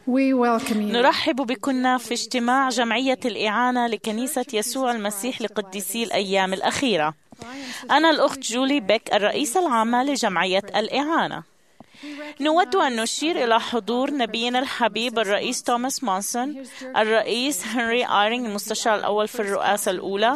We welcome you. نرحب بكم في اجتماع جمعية الإعانة لكنيسة يسوع المسيح لقديسي الأيام الأخيرة. أنا الأخت جولي بيك، الرئيسة العامة لجمعية الإعانة. نود أن نشير إلى حضور نبينا الحبيب الرئيس توماس مونسون، الرئيس هنري آيرينغ المستشار الأول في الرئاسة الأولى،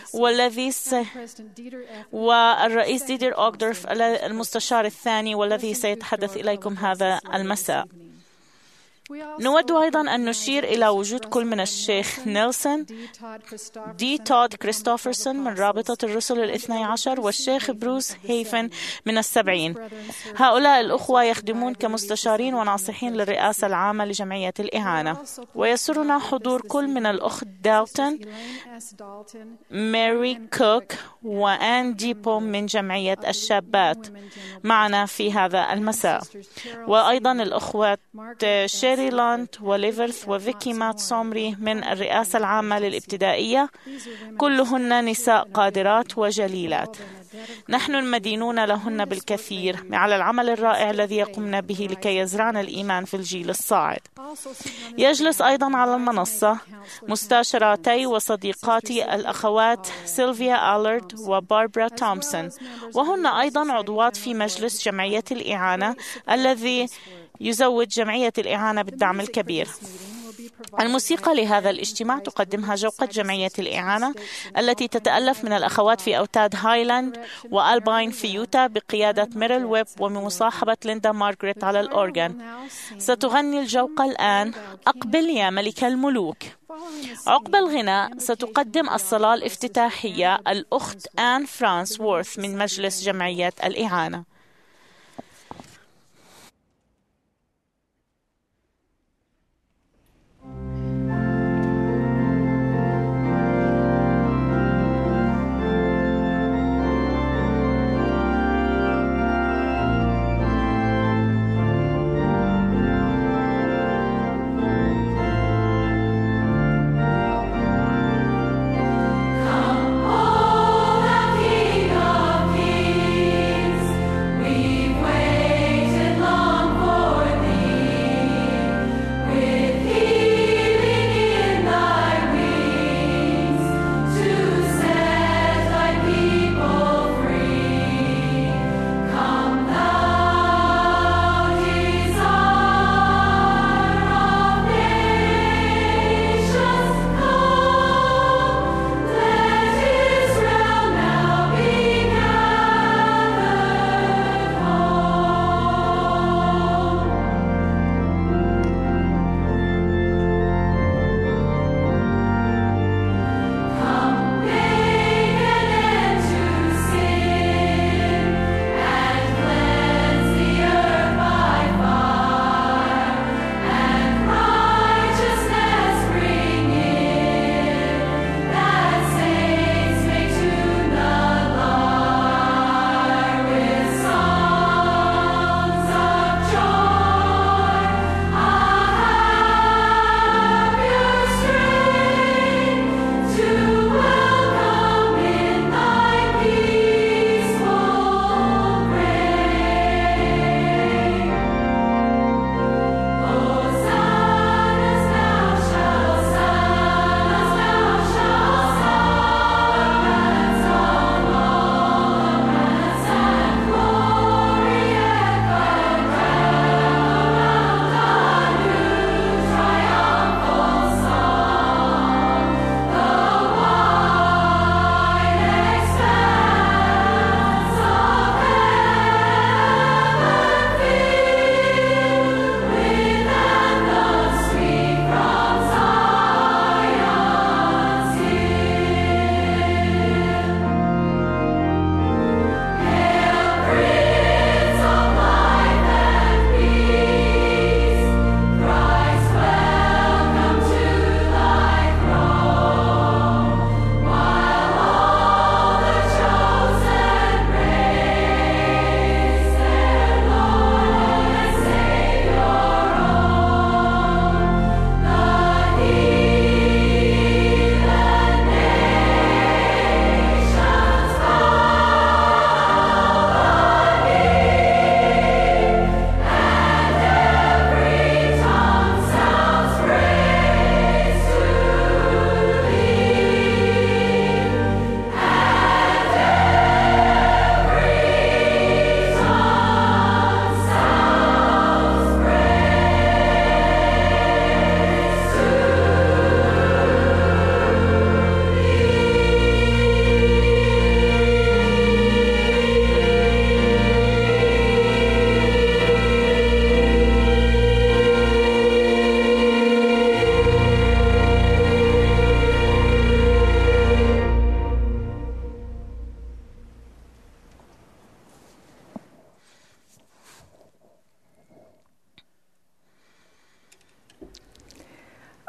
والرئيس ديدر أوغدورف المستشار الثاني والذي سيتحدث إليكم هذا المساء. نود أيضا أن نشير إلى وجود كل من الشيخ نيلسون دي تود كريستوفرسون من رابطة الرسل الاثني عشر، والشيخ بروس هيفن من السبعين. هؤلاء الأخوة يخدمون كمستشارين وناصحين للرئاسة العامة لجمعية الإعانة. ويسرنا حضور كل من الأخت دالتون، ماري كوك، وآن ديبو من جمعية الشابات معنا في هذا المساء، وأيضا الأخوات شيري لاند وليفرث وفيكي مات سومري من الرئاسة العامة للابتدائية، كلهن نساء قادرات وجليلات. نحن المدينون لهن بالكثير على العمل الرائع الذي يقومن به لكي يزرعن الإيمان في الجيل الصاعد. يجلس أيضا على المنصة مستشاراتي وصديقاتي الأخوات سيلفيا ألرد وباربرا تومسون، وهن أيضا عضوات في مجلس جمعية الإعانة الذي يزود جمعية الإعانة بالدعم الكبير. الموسيقى لهذا الاجتماع تقدمها جوقة جمعية الإعانة التي تتألف من الأخوات في أوتاد هايلاند وألباين في يوتا بقيادة ميريل ويب ومصاحبة ليندا مارغريت على الأورغان. ستغني الجوقة الآن أقبل يا ملك الملوك. عقب الغناء ستقدم الصلاة الافتتاحية الأخت آن فرانس وورث من مجلس جمعية الإعانة. King of Kings.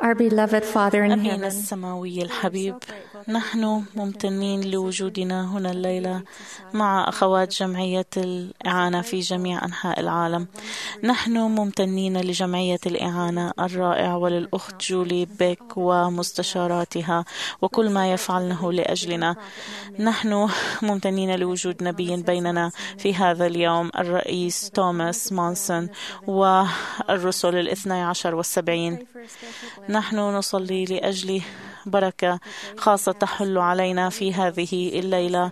Our beloved Father in أبينا heaven, السماوي الحبيب، نحن ممتنين لوجودنا هنا الليلة مع أخوات جمعية الإعانة في جميع أنحاء العالم. نحن ممتنين لجمعية الإعانة الرائعة وللأخت جولي بيك ومستشاراتها وكل ما يفعلنه لأجلنا. نحن ممتنين لوجود نبي بيننا في هذا اليوم، الرئيس توماس مونسون والرسل 12 والسبعين. نحن نصلي لأجل بركة خاصة تحل علينا في هذه الليلة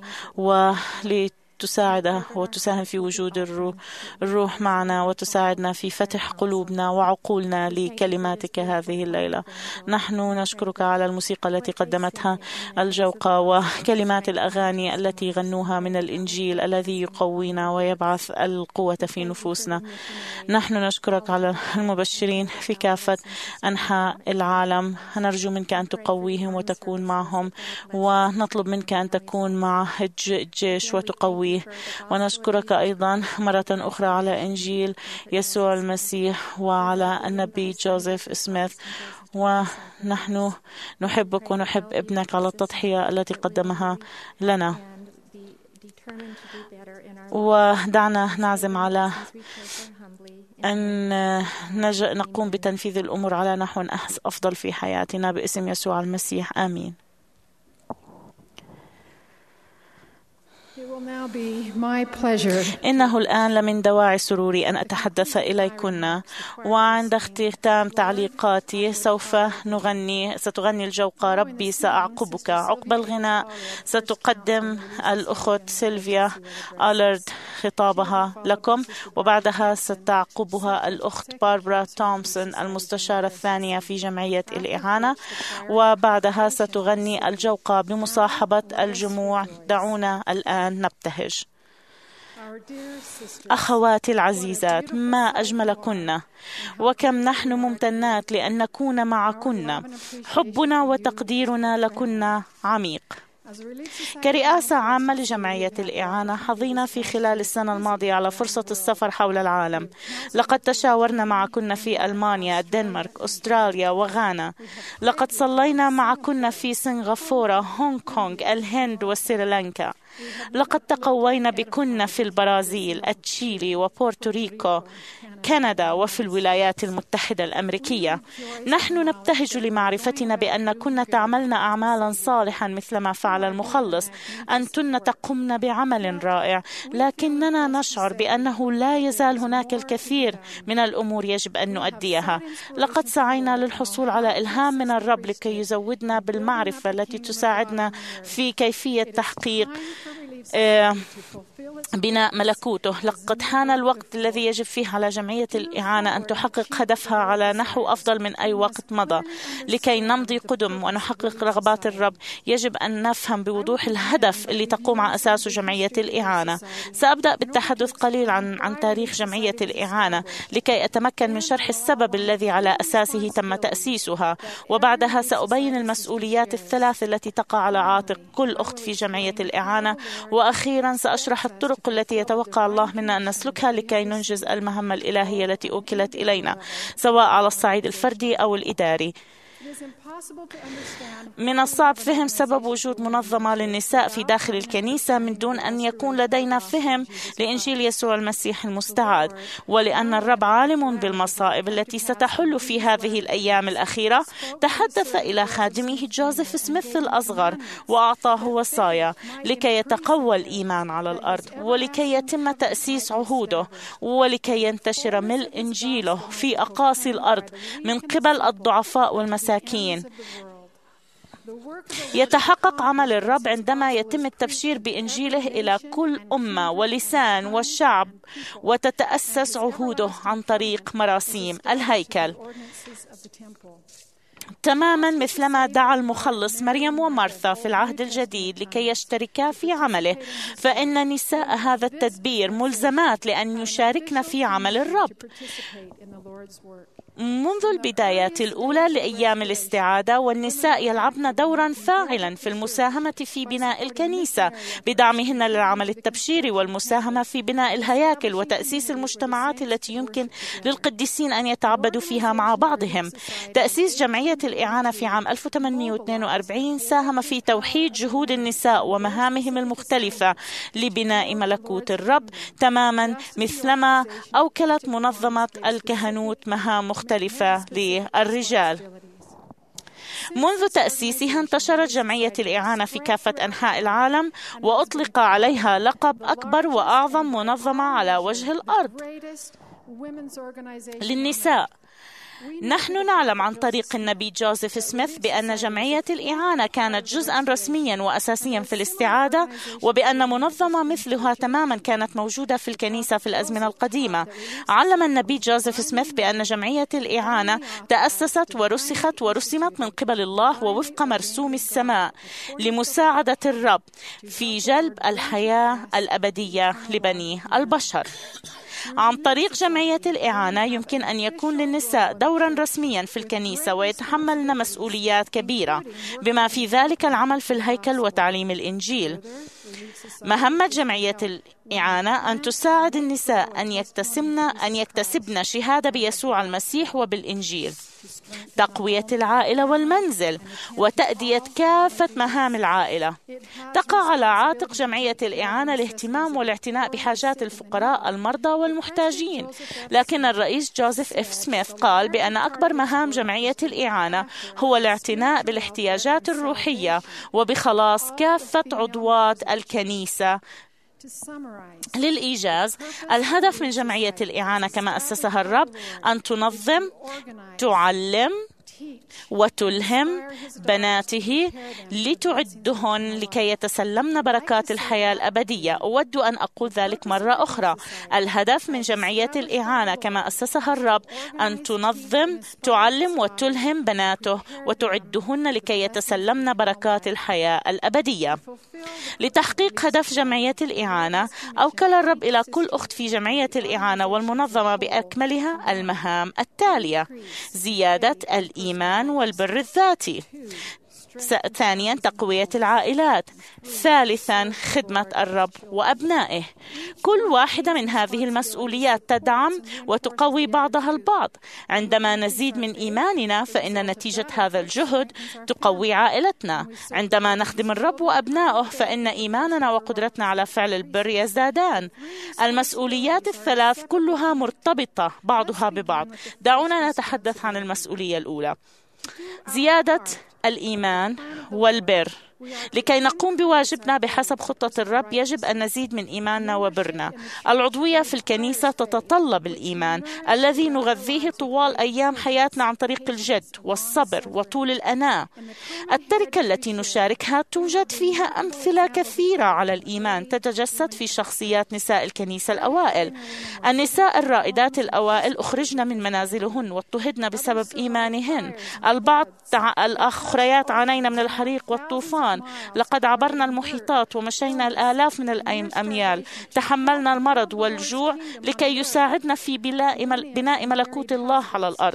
تساعد وتساهم في وجود الروح معنا وتساعدنا في فتح قلوبنا وعقولنا لكلماتك هذه الليلة. نحن نشكرك على الموسيقى التي قدمتها الجوقة وكلمات الأغاني التي غنوها من الإنجيل الذي يقوينا ويبعث القوة في نفوسنا. نحن نشكرك على المبشرين في كافة أنحاء العالم. نرجو منك أن تقويهم وتكون معهم، ونطلب منك أن تكون مع الجيش وتقويه. ونشكرك أيضا مرة أخرى على إنجيل يسوع المسيح وعلى النبي جوزيف سميث، ونحن نحبك ونحب ابنك على التضحية التي قدمها لنا. ودعنا نعزم على أن نقوم بتنفيذ الأمور على نحو أفضل في حياتنا باسم يسوع المسيح، آمين. إنه الآن لمن دواعي سروري أن أتحدث إليكن، وعند اختتام تعليقاتي ستغني الجوقة ربي سأعقبك. عقب الغناء ستقدم الأخت سيلفيا ألرد خطابها لكم، وبعدها ستعقبها الأخت باربرا تومسون المستشارة الثانية في جمعية الإعانة، وبعدها ستغني الجوقة بمصاحبة الجموع. دعونا الآن نبتهج. أخواتي العزيزات، ما أجملكن، وكم نحن ممتنات لأن نكون معكن. حبنا وتقديرنا لكن عميق. كرئاسة عامة لجمعية الإعانة حظينا في خلال السنة الماضية على فرصة السفر حول العالم. لقد تشاورنا معكن في ألمانيا، الدنمارك، أستراليا وغانا. لقد صلينا معكن في سنغافورة، هونغ كونغ، الهند وسريلانكا. لقد تقوينا بكن في البرازيل، تشيلي وبورتوريكو، كندا وفي الولايات المتحدة الأمريكية. نحن نبتهج لمعرفتنا بأن كنا تعملن أعمالا صالحا مثل ما فعل المخلص. أنتن تقمن بعمل رائع، لكننا نشعر بأنه لا يزال هناك الكثير من الأمور يجب أن نؤديها. لقد سعينا للحصول على إلهام من الرب لكي يزودنا بالمعرفة التي تساعدنا في كيفية تحقيق بناء ملكوته. لقد حان الوقت الذي يجب فيه على جمعية الإعانة أن تحقق هدفها على نحو أفضل من أي وقت مضى. لكي نمضي قدم ونحقق رغبات الرب يجب أن نفهم بوضوح الهدف اللي تقوم على أساسه جمعية الإعانة. سأبدأ بالتحدث قليل عن تاريخ جمعية الإعانة لكي أتمكن من شرح السبب الذي على أساسه تم تأسيسها، وبعدها سأبين المسؤوليات الثلاث التي تقع على عاتق كل أخت في جمعية الإعانة، وأخيرا سأشرح الطرق التي يتوقع الله منا أن نسلكها لكي ننجز المهمة الإلهية التي أوكلت إلينا، سواء على الصعيد الفردي أو الإداري. من الصعب فهم سبب وجود منظمة للنساء في داخل الكنيسة من دون أن يكون لدينا فهم لإنجيل يسوع المسيح المستعاد، ولأن الرب عالم بالمصائب التي ستحل في هذه الأيام الأخيرة. تحدث إلى خادمه جوزيف سميث الأصغر وأعطاه وصايا لكي يتقوى الإيمان على الأرض، ولكي يتم تأسيس عهوده، ولكي ينتشر ملء إنجيله في أقاصي الأرض من قبل الضعفاء والمساكين. يتحقق عمل الرب عندما يتم التبشير بإنجيله إلى كل أمة ولسان وشعب، وتتأسس عهوده عن طريق مراسيم الهيكل، تماما مثلما دعا المخلص مريم ومارثا في العهد الجديد لكي يشتركا في عمله. فإن نساء هذا التدبير ملزمات لأن يشاركن في عمل الرب. منذ البدايات الأولى لأيام الاستعادة، والنساء يلعبن دورا فاعلا في المساهمة في بناء الكنيسة بدعمهن للعمل التبشيري والمساهمة في بناء الهياكل وتأسيس المجتمعات التي يمكن للقديسين أن يتعبدوا فيها مع بعضهم. تأسيس جمعية الإعانة في عام 1842 ساهم في توحيد جهود النساء ومهامهم المختلفة لبناء ملكوت الرب، تماما مثلما أوكلت منظمة الكهنوت مهام مختلفة للرجال. منذ تأسيسها انتشرت جمعية الإعانة في كافة أنحاء العالم، وأطلق عليها لقب أكبر وأعظم منظمة على وجه الأرض للنساء. نحن نعلم عن طريق النبي جوزيف سميث بأن جمعية الإعانة كانت جزءا رسميا وأساسيا في الاستعادة، وبأن منظمة مثلها تماما كانت موجودة في الكنيسة في الأزمنة القديمة. علم النبي جوزيف سميث بأن جمعية الإعانة تأسست ورسخت ورسمت من قبل الله ووفق مرسوم السماء لمساعدة الرب في جلب الحياة الأبدية لبني البشر. عن طريق جمعية الإعانة يمكن أن يكون للنساء دورا رسميا في الكنيسة ويتحملن مسؤوليات كبيرة، بما في ذلك العمل في الهيكل وتعليم الإنجيل. مهمة جمعية الإعانة أن تساعد النساء أن يكتسبن شهادة بيسوع المسيح وبالإنجيل، تقوية العائلة والمنزل، وتأدية كافة مهام العائلة. تقع على عاتق جمعية الإعانة الاهتمام والاعتناء بحاجات الفقراء، المرضى والمحتاجين. لكن الرئيس جوزيف إف سميث قال بأن أكبر مهام جمعية الإعانة هو الاعتناء بالاحتياجات الروحية وبخلاص كافة عضوات الكنيسة. للإيجاز، الهدف من جمعية الإعانة كما أسسها الرب أن تنظم، تعلم وتلهم بناته لتعدهن لكي يتسلمن بركات الحياة الأبدية. أود أن أقول ذلك مرة أخرى: الهدف من جمعية الإعانة كما أسسها الرب أن تنظم، تعلم وتلهم بناته وتعدهن لكي يتسلمن بركات الحياة الأبدية. لتحقيق هدف جمعية الإعانة أوكل الرب إلى كل أخت في جمعية الإعانة والمنظمة بأكملها المهام التالية: زيادة الإيمان والبر الذاتي، ثانيا تقوية العائلات، ثالثا خدمة الرب وأبنائه. كل واحدة من هذه المسؤوليات تدعم وتقوي بعضها البعض. عندما نزيد من إيماننا فإن نتيجة هذا الجهد تقوي عائلتنا. عندما نخدم الرب وأبنائه فإن إيماننا وقدرتنا على فعل البر يزدادان. المسؤوليات الثلاث كلها مرتبطة بعضها ببعض. دعونا نتحدث عن المسؤولية الأولى: زيادة الإيمان والبر. لكي نقوم بواجبنا بحسب خطة الرب يجب أن نزيد من إيماننا وبرنا. العضوية في الكنيسة تتطلب الإيمان الذي نغذيه طوال أيام حياتنا عن طريق الجد والصبر وطول الأناة. التركة التي نشاركها توجد فيها أمثلة كثيرة على الإيمان تتجسد في شخصيات نساء الكنيسة الأوائل. النساء الرائدات الأوائل أخرجن من منازلهن واضطهدن بسبب إيمانهن. البعض الأخريات عانين من الحريق والطوفان. لقد عبرنا المحيطات ومشينا الآلاف من الأميال. تحملنا المرض والجوع لكي يساعدنا في بناء ملكوت الله على الأرض.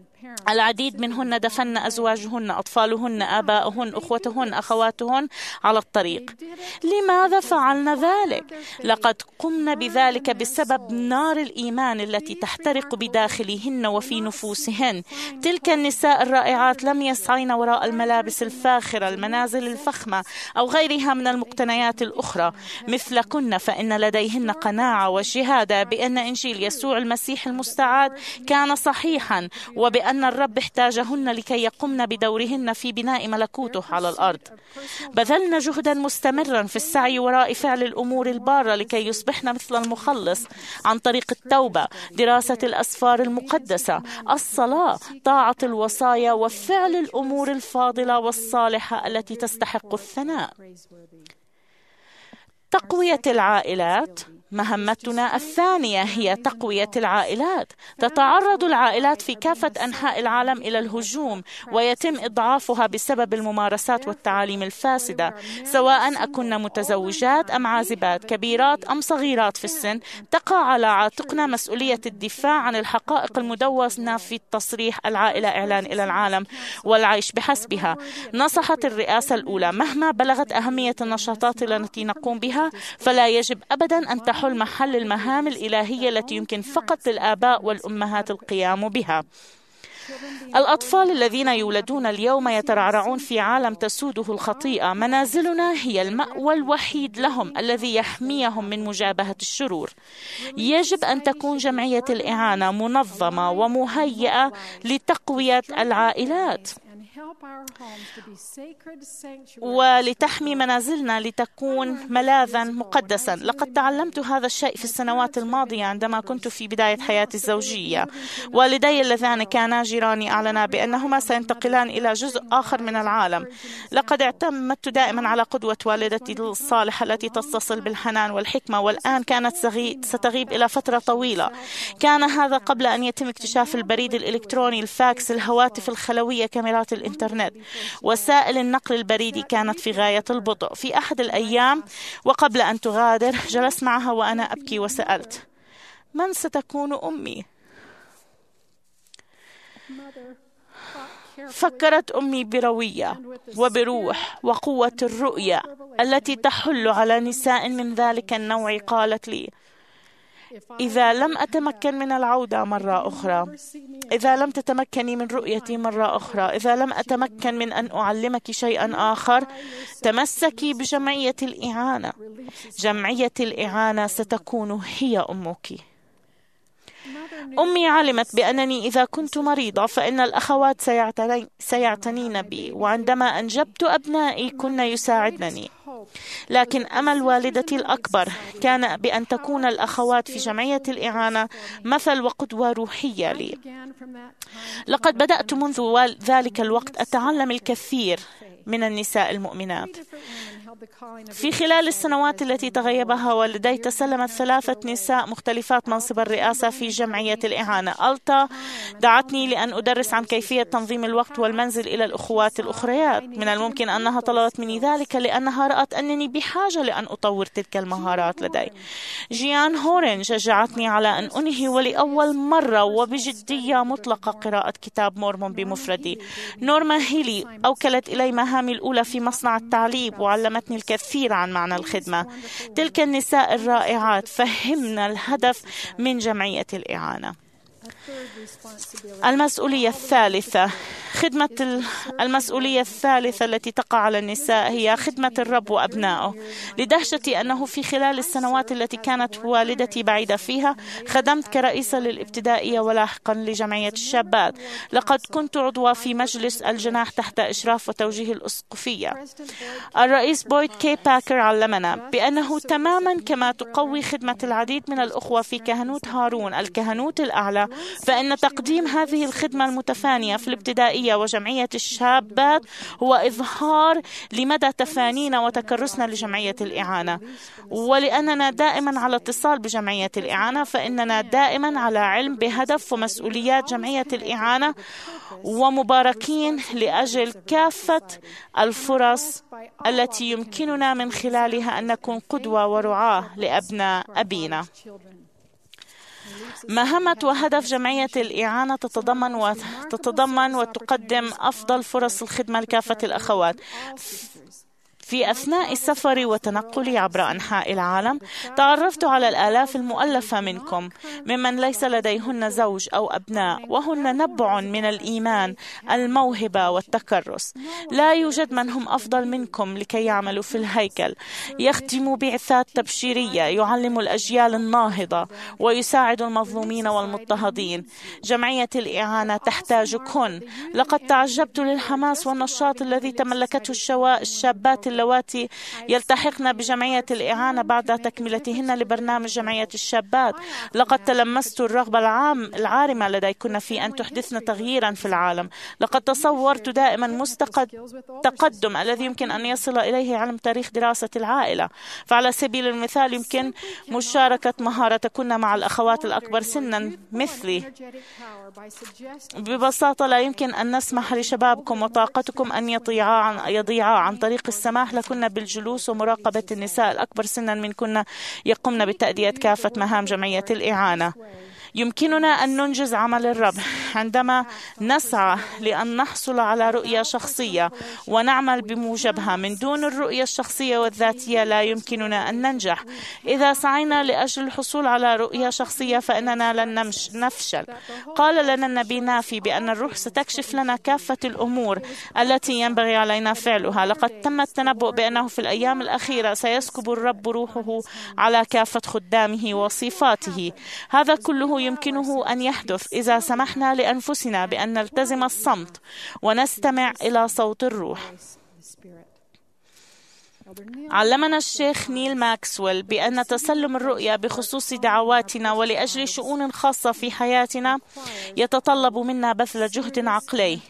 العديد منهن دفن أزواجهن، أطفالهن، آباؤهن، أخوتهن، أخواتهن على الطريق. لماذا فعلنا ذلك؟ لقد قمنا بذلك بسبب نار الإيمان التي تحترق بداخلهن وفي نفوسهن. تلك النساء الرائعات لم يسعين وراء الملابس الفاخرة، المنازل الفخمة أو غيرها من المقتنيات الأخرى. مثلكن فإن لديهن قناعة وشهادة بأن إنجيل يسوع المسيح المستعاد كان صحيحا، وبأن الرب احتاجهن لكي يقمن بدورهن في بناء ملكوته على الأرض. بذلن جهدا مستمرا في السعي وراء فعل الأمور البارة لكي يصبحن مثل المخلص عن طريق التوبة، دراسة الأسفار المقدسة، الصلاة، طاعة الوصايا، وفعل الأمور الفاضلة والصالحة التي تستحق الثناء. تقوية العائلات. مهمتنا الثانية هي تقوية العائلات. تتعرض العائلات في كافة أنحاء العالم إلى الهجوم، ويتم إضعافها بسبب الممارسات والتعاليم الفاسدة، سواء أكن متزوجات أم عازبات، كبيرات أم صغيرات في السن. تقع على عاتقنا مسؤولية الدفاع عن الحقائق المدونة في التصريح العائلة إعلان إلى العالم والعيش بحسبها. نصحت الرئاسة الأولى: مهما بلغت أهمية النشاطات التي نقوم بها، فلا يجب أبدا أن تحل محل المهام الإلهية التي يمكن فقط للآباء والأمهات القيام بها. الأطفال الذين يولدون اليوم يترعرعون في عالم تسوده الخطيئة. منازلنا هي المأوى الوحيد لهم الذي يحميهم من مجابهة الشرور. يجب أن تكون جمعية الإعانة منظمة ومهيئة لتقوية العائلات ولتحمي منازلنا لتكون ملاذا مقدسا. لقد تعلمت هذا الشيء في السنوات الماضية عندما كنت في بداية حياتي الزوجية. والدي اللذان كانا جيراني أعلنا بأنهما سينتقلان إلى جزء آخر من العالم. لقد اعتمدت دائما على قدوة والدتي الصالحة التي تتصل بالحنان والحكمة، والآن كانت ستغيب إلى فترة طويلة. كان هذا قبل أن يتم اكتشاف البريد الإلكتروني، الفاكس، الهواتف الخلوية، كاميرات الإنترنت. وسائل النقل البريدي كانت في غاية البطء. في أحد الأيام وقبل أن تغادر جلست معها وأنا أبكي وسألت: من ستكون أمي؟ فكرت أمي بروية وبروح وقوة الرؤية التي تحل على نساء من ذلك النوع. قالت لي: إذا لم أتمكن من العودة مرة أخرى، إذا لم تتمكني من رؤيتي مرة أخرى، إذا لم أتمكن من أن أعلمك شيئا آخر، تمسكي بجمعية الإعانة. جمعية الإعانة ستكون هي أمك. أمي علمت بأنني إذا كنت مريضة فإن الأخوات سيعتنين بي، وعندما أنجبت أبنائي كن يساعدنني. لكن أمل والدتي الأكبر كان بأن تكون الأخوات في جمعية الإعانة مثل وقدوة روحية لي. لقد بدأت منذ ذلك الوقت أتعلم الكثير من النساء المؤمنات. في خلال السنوات التي تغيبها والدي تسلمت 3 نساء مختلفات منصب الرئاسة في جمعية الإعانة. ألتا دعتني لأن أدرس عن كيفية تنظيم الوقت والمنزل إلى الأخوات الأخريات. من الممكن أنها طلبت مني ذلك لأنها رأت أنني بحاجة لأن أطور تلك المهارات لدي. جيان هورن شجعتني على أن أنهي ولأول مرة وبجدية مطلقة قراءة كتاب مورمون بمفردي. نورما هيلي أوكلت إلي مهامي الأولى في مصنع التعليم وعلمتني الكثير عن معنى الخدمة. تلك النساء الرائعات فهمنا الهدف من جمعية الإعانة. المسؤولية الثالثة التي تقع على النساء هي خدمة الرب وأبنائه. لدهشتي أنه في خلال السنوات التي كانت والدتي بعيدة فيها خدمت كرئيسة للابتدائية ولاحقا لجمعية الشابات. لقد كنت عضوة في مجلس الجناح تحت إشراف وتوجيه الأسقفية. الرئيس بويد كي باكر علمنا بأنه تماما كما تقوي خدمة العديد من الأخوة في كهنوت هارون الكهنوت الأعلى، فإن تقديم هذه الخدمة المتفانية في الابتدائية وجمعية الشابات هو إظهار لمدى تفانينا وتكرسنا لجمعية الإعانة. ولأننا دائما على اتصال بجمعية الإعانة، فإننا دائما على علم بهدف ومسؤوليات جمعية الإعانة، ومباركين لأجل كافة الفرص التي يمكننا من خلالها أن نكون قدوة ورعاة لأبناء أبينا. مهمة وهدف جمعية الإعانة تتضمن وتقدم أفضل فرص الخدمة لكافة الأخوات. في أثناء سفري وتنقلي عبر أنحاء العالم تعرفت على الآلاف المؤلفة منكم ممن ليس لديهن زوج أو أبناء، وهن نبع من الإيمان، الموهبة والتكرس. لا يوجد من هم أفضل منكم لكي يعملوا في الهيكل. يخدموا بعثات تبشيرية، يعلم الأجيال الناهضة، ويساعد المظلومين والمضطهدين. جمعية الإعانة تحتاجكن. لقد تعجبت للحماس والنشاط الذي تملكته الشابات اللواتي يلتحقن بجمعية الإعانة بعد تكملتهن لبرنامج جمعية الشابات. لقد تلمست الرغبة العارمة لديكن في أن تحدثن تغييرا في العالم. لقد تصورت دائما التقدم الذي يمكن أن يصل إليه علم تاريخ دراسة العائلة. فعلى سبيل المثال يمكن مشاركة مهارتكن مع الأخوات الأكبر سنا مثلي. ببساطة لا يمكن أن نسمح لشبابكم وطاقتكم أن يضيعا عن طريق السماح لكن بالجلوس ومراقبة النساء الأكبر سنا منكن يقمن بتأدية كافة مهام جمعية الإعانة. يمكننا أن ننجز عمل الرب عندما نسعى لأن نحصل على رؤية شخصية ونعمل بموجبها. من دون الرؤية الشخصية والذاتية لا يمكننا أن ننجح. إذا سعينا لأجل الحصول على رؤية شخصية فإننا لن نفشل. قال لنا النبي نافي بأن الروح ستكشف لنا كافة الأمور التي ينبغي علينا فعلها. لقد تم التنبؤ بأنه في الأيام الأخيرة سيسكب الرب روحه على كافة خدامه وصفاته. هذا كله يمكنه أن يحدث إذا سمحنا لأنفسنا بأن نلتزم الصمت ونستمع إلى صوت الروح. علمنا الشيخ نيل ماكسويل بأن تسلم الرؤية بخصوص دعواتنا ولأجل شؤون خاصة في حياتنا يتطلب منا بذل جهد عقلي.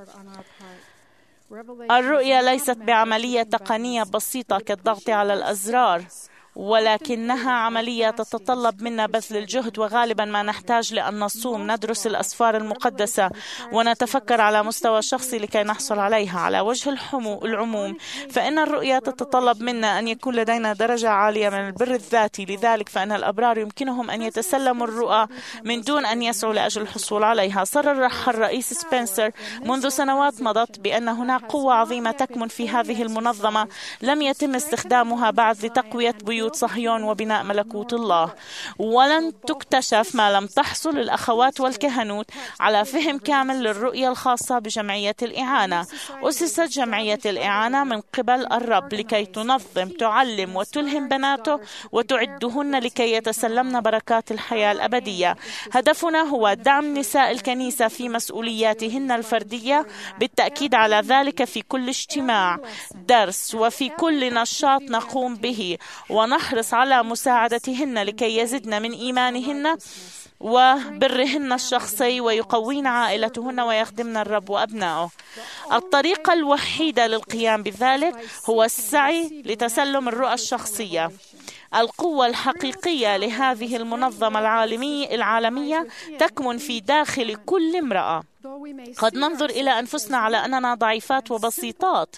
الرؤية ليست بعملية تقنية بسيطة كالضغط على الأزرار، ولكنها عملية تتطلب منا بذل الجهد، وغالبا ما نحتاج لأن نصوم، ندرس الأسفار المقدسة ونتفكر على مستوى شخصي لكي نحصل عليها. على وجه العموم فإن الرؤية تتطلب منا أن يكون لدينا درجة عالية من البر الذاتي. لذلك فإن الأبرار يمكنهم أن يتسلموا الرؤى من دون أن يسعوا لأجل الحصول عليها. صرح الرئيس سبنسر منذ سنوات مضت بأن هناك قوة عظيمة تكمن في هذه المنظمة لم يتم استخدامها بعد لتقوية بيوت صهيون وبناء ملكوت الله. ولن تكتشف ما لم تحصل الأخوات والكهنوت على فهم كامل للرؤية الخاصة بجمعية الإعانة. أسست جمعية الإعانة من قبل الرب لكي تنظم، تعلم وتلهم بناته وتعدهن لكي يتسلمن بركات الحياة الأبدية. هدفنا هو دعم نساء الكنيسة في مسؤولياتهن الفردية، بالتأكيد على ذلك في كل اجتماع، درس وفي كل نشاط نقوم به، ونحرص على مساعدتهن لكي يزدن من إيمانهن وبرهن الشخصي ويقوين عائلتهن ويخدمن الرب وأبنائه. الطريقة الوحيدة للقيام بذلك هو السعي لتسلم الرؤى الشخصية. القوة الحقيقية لهذه المنظمة العالمية تكمن في داخل كل امرأة. قد ننظر إلى أنفسنا على أننا ضعيفات وبسيطات،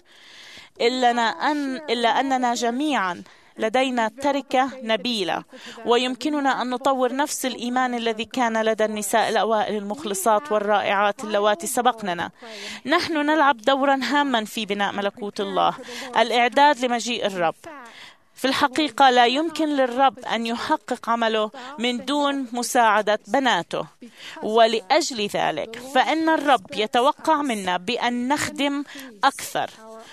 إلا أننا جميعا لدينا تركة نبيلة، ويمكننا أن نطور نفس الإيمان الذي كان لدى النساء الأوائل المخلصات والرائعات اللواتي سبقننا. نحن نلعب دورا هاما في بناء ملكوت الله، الإعداد لمجيء الرب. في الحقيقة لا يمكن للرب أن يحقق عمله من دون مساعدة بناته، ولأجل ذلك فإن الرب يتوقع منا بأن نخدم أكثر،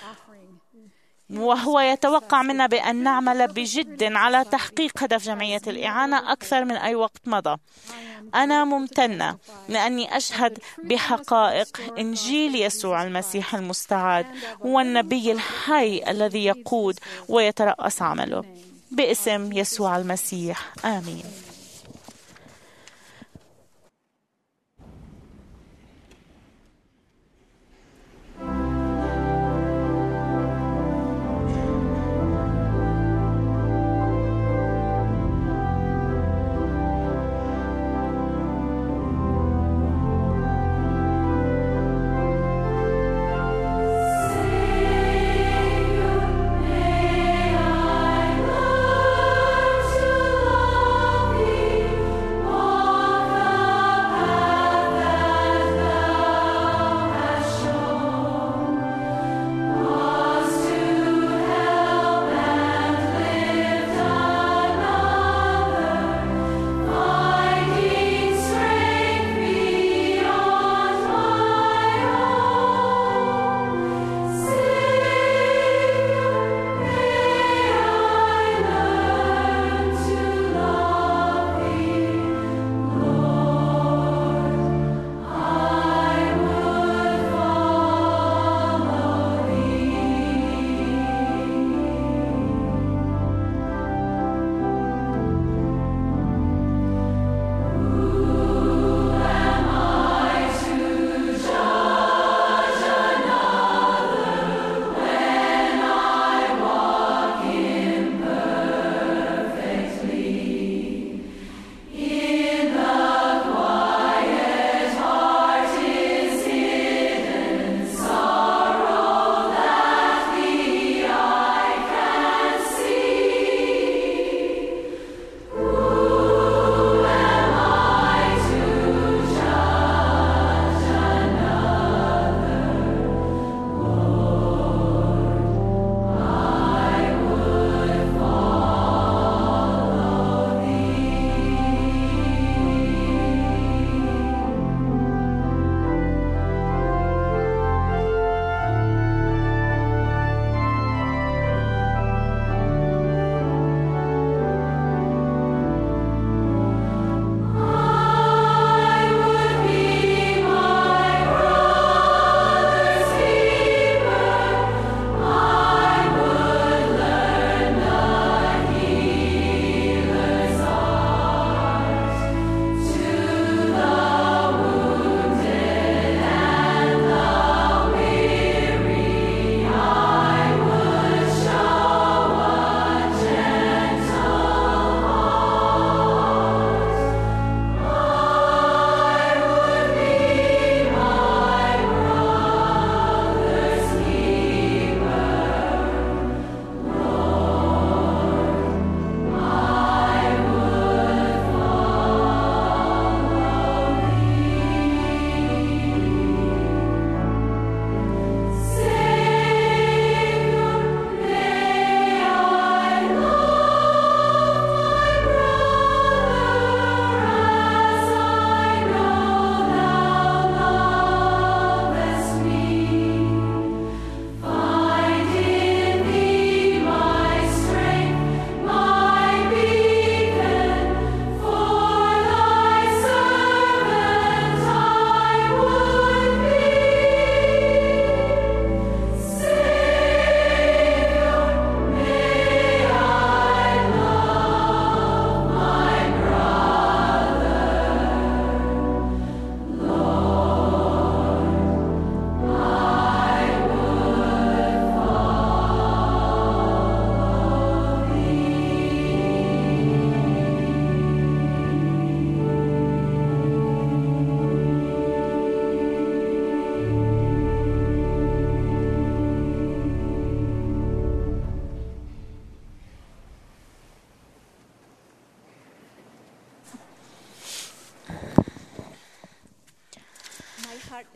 وهو يتوقع منا بأن نعمل بجد على تحقيق هدف جمعية الإعانة أكثر من أي وقت مضى. أنا ممتنة لأني أشهد بحقائق إنجيل يسوع المسيح المستعاد، هو النبي الحي الذي يقود ويترأس عمله. باسم يسوع المسيح، آمين. May I learn to love you.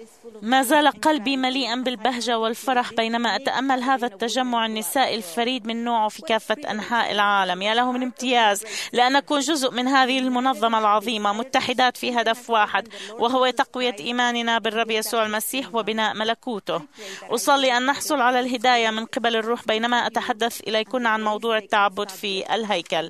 ما زال قلبي مليئا بالبهجة والفرح بينما أتأمل هذا التجمع النسائي الفريد من نوعه في كافة أنحاء العالم. يا له من امتياز لأن نكون جزء من هذه المنظمة العظيمة، متحدات في هدف واحد، وهو تقوية إيماننا بالرب يسوع المسيح وبناء ملكوته. أصلي أن نحصل على الهداية من قبل الروح بينما أتحدث إليكن عن موضوع التعبد في الهيكل.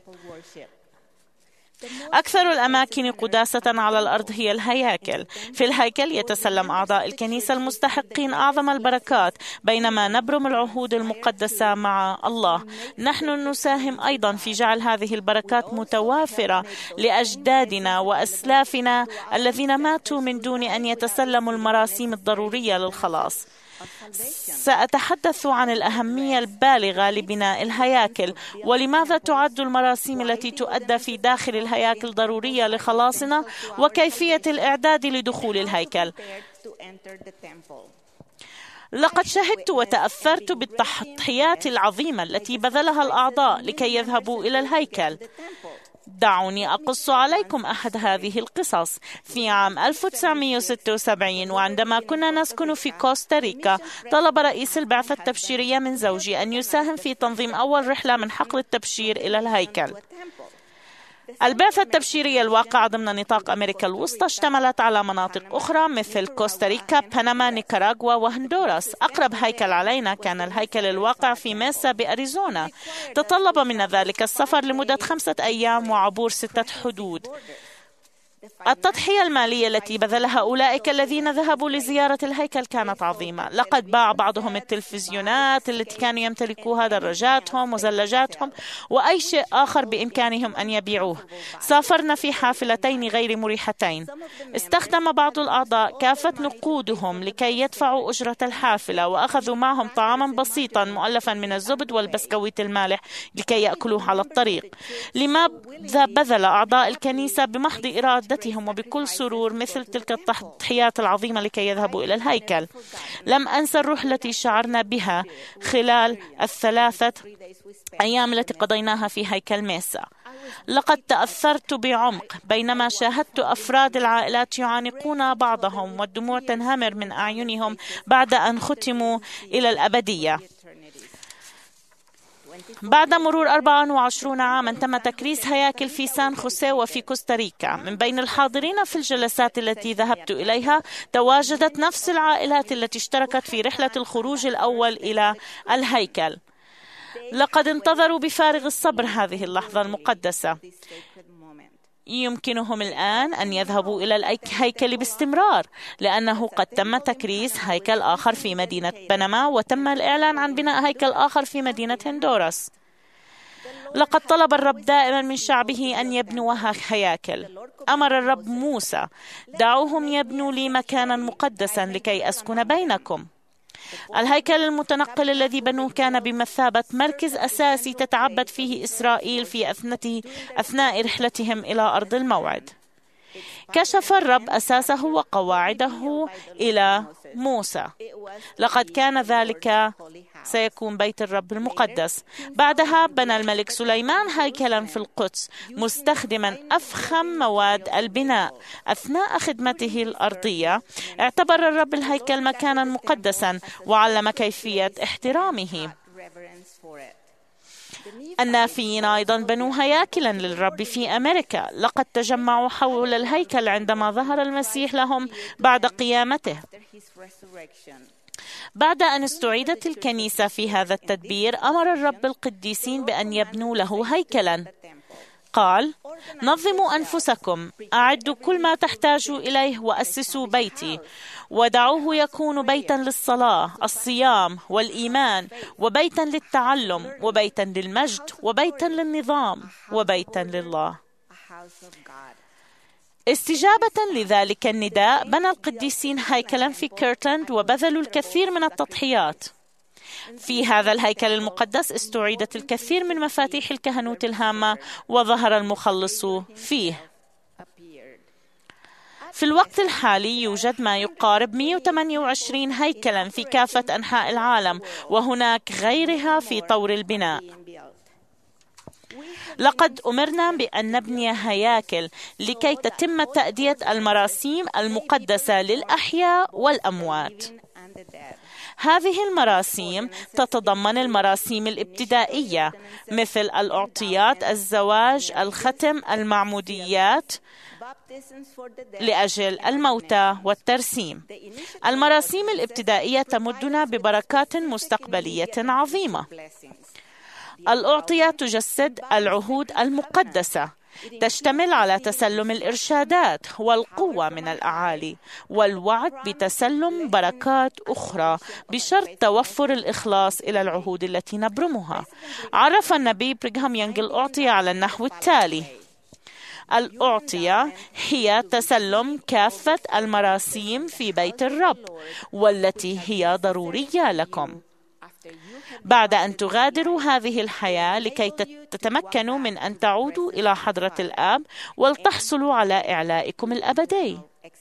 أكثر الأماكن قداسة على الأرض هي الهياكل. في الهيكل يتسلم أعضاء الكنيسة المستحقين أعظم البركات بينما نبرم العهود المقدسة مع الله. نحن نساهم أيضا في جعل هذه البركات متوافرة لأجدادنا وأسلافنا الذين ماتوا من دون أن يتسلموا المراسيم الضرورية للخلاص. سأتحدث عن الأهمية البالغة لبناء الهياكل، ولماذا تعد المراسيم التي تؤدى في داخل الهياكل ضرورية لخلاصنا، وكيفية الإعداد لدخول الهيكل. لقد شهدت وتأثرت بالتضحيات العظيمة التي بذلها الأعضاء لكي يذهبوا إلى الهيكل. دعوني أقص عليكم أحد هذه القصص. في عام 1976 وعندما كنا نسكن في كوستاريكا، طلب رئيس البعثة التبشيرية من زوجي أن يساهم في تنظيم أول رحلة من حقل التبشير إلى الهيكل. البعثة التبشيرية الواقعة ضمن نطاق أمريكا الوسطى اشتملت على مناطق أخرى مثل كوستاريكا، بنما، نيكاراغوا وهندوراس. أقرب هيكل علينا كان الهيكل الواقع في ميسا بأريزونا. تطلب منا ذلك السفر لمدة 5 أيام وعبور 6 حدود. التضحية المالية التي بذلها أولئك الذين ذهبوا لزيارة الهيكل كانت عظيمة. لقد باع بعضهم التلفزيونات التي كانوا يمتلكوها، دراجاتهم وزلاجاتهم وأي شيء آخر بإمكانهم أن يبيعوه. سافرنا في حافلتين غير مريحتين. استخدم بعض الأعضاء كافة نقودهم لكي يدفعوا أجرة الحافلة، وأخذوا معهم طعاما بسيطا مؤلفا من الزبد والبسكويت المالح لكي يأكلوه على الطريق. لماذا بذل أعضاء الكنيسة بمحض إرادتهم وبكل سرور مثل تلك التضحيات العظيمة لكي يذهبوا إلى الهيكل؟ لم أنسى الروح التي شعرنا بها خلال ال3 أيام التي قضيناها في هيكل ميسا. لقد تأثرت بعمق بينما شاهدت أفراد العائلات يعانقون بعضهم والدموع تنهمر من أعينهم بعد أن ختموا إلى الأبدية. بعد مرور 24 عاما تم تكريس هياكل في سان خوسيه وفي كوستاريكا. من بين الحاضرين في الجلسات التي ذهبت إليها تواجدت نفس العائلات التي اشتركت في رحلة الخروج الأول إلى الهيكل. لقد انتظروا بفارغ الصبر هذه اللحظة المقدسة. يمكنهم الآن أن يذهبوا إلى الهيكل باستمرار، لأنه قد تم تكريس هيكل آخر في مدينة بنما، وتم الإعلان عن بناء هيكل آخر في مدينة هندوراس. لقد طلب الرب دائما من شعبه أن يبنوا هياكل. أمر الرب موسى: دعوهم يبنوا لي مكانا مقدسا لكي أسكن بينكم. الهيكل المتنقل الذي بنوه كان بمثابة مركز أساسي تتعبد فيه إسرائيل في أثناء رحلتهم إلى أرض الموعد. كشف الرب أساسه وقواعده إلى موسى. لقد كان ذلك سيكون بيت الرب المقدس. بعدها بنى الملك سليمان هيكلا في القدس مستخدما أفخم مواد البناء. أثناء خدمته الأرضية اعتبر الرب الهيكل مكانا مقدسا وعلم كيفية احترامه. النافيين أيضا بنوا هياكلا للرب في أمريكا. لقد تجمعوا حول الهيكل عندما ظهر المسيح لهم بعد قيامته. بعد أن استعيدت الكنيسة في هذا التدبير، أمر الرب القديسين بأن يبنوا له هيكلا. قال: نظموا أنفسكم، أعدوا كل ما تحتاجوا إليه، وأسسوا بيتي، ودعوه يكون بيتا للصلاة، الصيام والإيمان، وبيتا للتعلم، وبيتا للمجد، وبيتا للنظام، وبيتا لله. استجابة لذلك النداء بنى القديسين هيكلا في كيرتلاند وبذلوا الكثير من التضحيات. في هذا الهيكل المقدس استعيدت الكثير من مفاتيح الكهنوت الهامة وظهر المخلص فيه. في الوقت الحالي يوجد ما يقارب 128 هيكلا في كافة أنحاء العالم، وهناك غيرها في طور البناء. لقد أمرنا بأن نبني هياكل لكي تتم تأدية المراسيم المقدسة للأحياء والأموات. هذه المراسيم تتضمن المراسيم الابتدائية مثل الأعطيات، الزواج، الختم، المعموديات لأجل الموتى والترسيم. المراسيم الابتدائية تمدنا ببركات مستقبلية عظيمة. الأعطيات تجسد العهود المقدسة، تشتمل على تسلم الإرشادات والقوة من الأعالي والوعد بتسلم بركات أخرى بشرط توفر الإخلاص إلى العهود التي نبرمها. عرف النبي بريغهام يونغ الأعطية على النحو التالي: الأعطية هي تسلم كافة المراسيم في بيت الرب والتي هي ضرورية لكم بعد أن تغادروا هذه الحياة لكي تتمكنوا من أن تعودوا إلى حضرة الآب ولتحصلوا على إعلائكم الأبدي.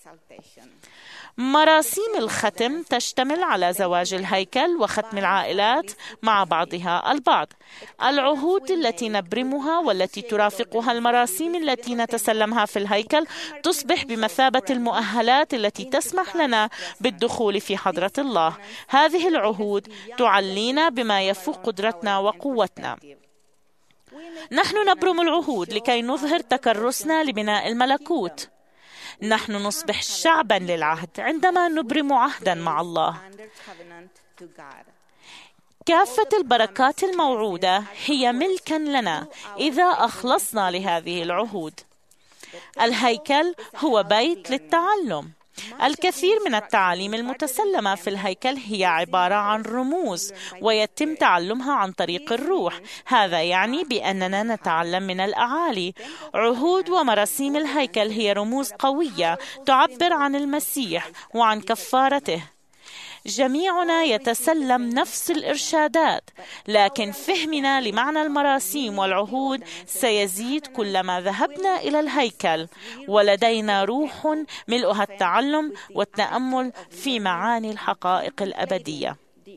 مراسيم الختم تشتمل على زواج الهيكل وختم العائلات مع بعضها البعض. العهود التي نبرمها والتي ترافقها المراسيم التي نتسلمها في الهيكل تصبح بمثابة المؤهلات التي تسمح لنا بالدخول في حضرة الله. هذه العهود تعلينا بما يفوق قدرتنا وقوتنا. نحن نبرم العهود لكي نظهر تكرسنا لبناء الملكوت. نحن نصبح شعبا للعهد عندما نبرم عهدا مع الله. كافة البركات الموعودة هي ملكا لنا إذا أخلصنا لهذه العهود. الهيكل هو بيت للتعلم. الكثير من التعاليم المتسلمة في الهيكل هي عبارة عن رموز ويتم تعلمها عن طريق الروح. هذا يعني بأننا نتعلم من الأعالي. عهود ومراسيم الهيكل هي رموز قوية تعبر عن المسيح وعن كفارته. جميعنا يتسلم نفس الإرشادات، لكن فهمنا لمعنى المراسيم والعهود سيزيد كلما ذهبنا إلى الهيكل ولدينا روح ملؤها التعلم والتأمل في معاني الحقائق الأبدية.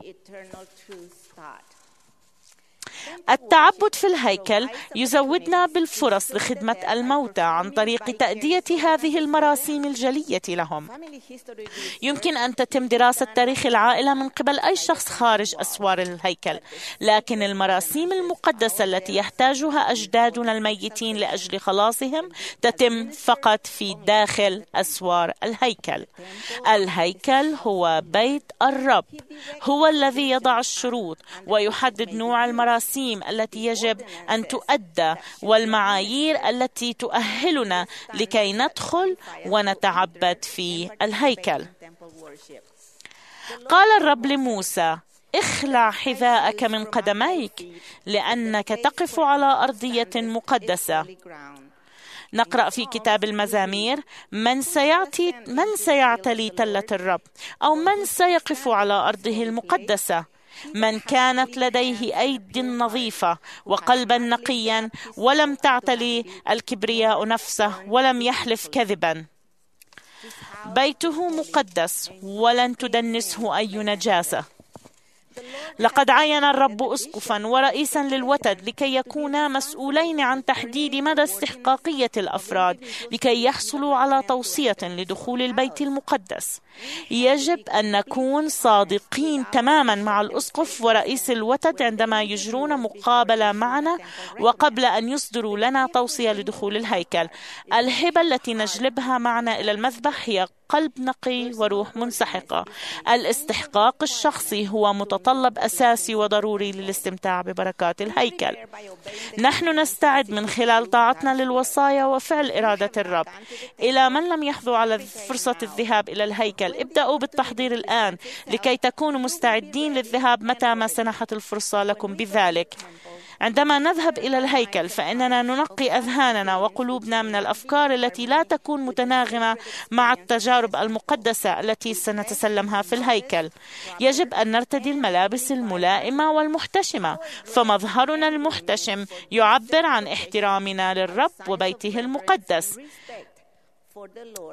التعبد في الهيكل يزودنا بالفرص لخدمة الموتى عن طريق تأدية هذه المراسيم الجلية لهم. يمكن أن تتم دراسة تاريخ العائلة من قبل أي شخص خارج أسوار الهيكل، لكن المراسيم المقدسة التي يحتاجها أجدادنا الميتين لأجل خلاصهم تتم فقط في داخل أسوار الهيكل. الهيكل هو بيت الرب، هو الذي يضع الشروط ويحدد نوع المراسيم التي يجب أن تؤدى والمعايير التي تؤهلنا لكي ندخل ونتعبد في الهيكل. قال الرب لموسى: اخلع حذاءك من قدميك لأنك تقف على أرضية مقدسة. نقرأ في كتاب المزامير: من سيعتلي تلة الرب، أو من سيقف على أرضه المقدسة؟ من كانت لديه أيدي نظيفة وقلبا نقيا ولم تعتلي الكبرياء نفسه ولم يحلف كذبا. بيته مقدس ولن تدنسه أي نجاسة. لقد عين الرب أسقفا ورئيسا للوتد لكي يكونا مسؤولين عن تحديد مدى استحقاقية الأفراد لكي يحصلوا على توصية لدخول البيت المقدس. يجب أن نكون صادقين تماما مع الأسقف ورئيس الوتد عندما يجرون مقابلة معنا وقبل أن يصدروا لنا توصية لدخول الهيكل. الهبة التي نجلبها معنا إلى المذبح هي قلب نقي وروح منسحقة. الاستحقاق الشخصي هو متطلب أساسي وضروري للاستمتاع ببركات الهيكل. نحن نستعد من خلال طاعتنا للوصايا وفعل إرادة الرب. إلى من لم يحظوا على فرصة الذهاب إلى الهيكل، ابدأوا بالتحضير الآن لكي تكونوا مستعدين للذهاب متى ما سنحت الفرصة لكم بذلك. عندما نذهب إلى الهيكل فإننا ننقي أذهاننا وقلوبنا من الأفكار التي لا تكون متناغمة مع التجارب المقدسة التي سنتسلمها في الهيكل. يجب أن نرتدي الملابس الملائمة والمحتشمة، فمظهرنا المحتشم يعبر عن احترامنا للرب وبيته المقدس.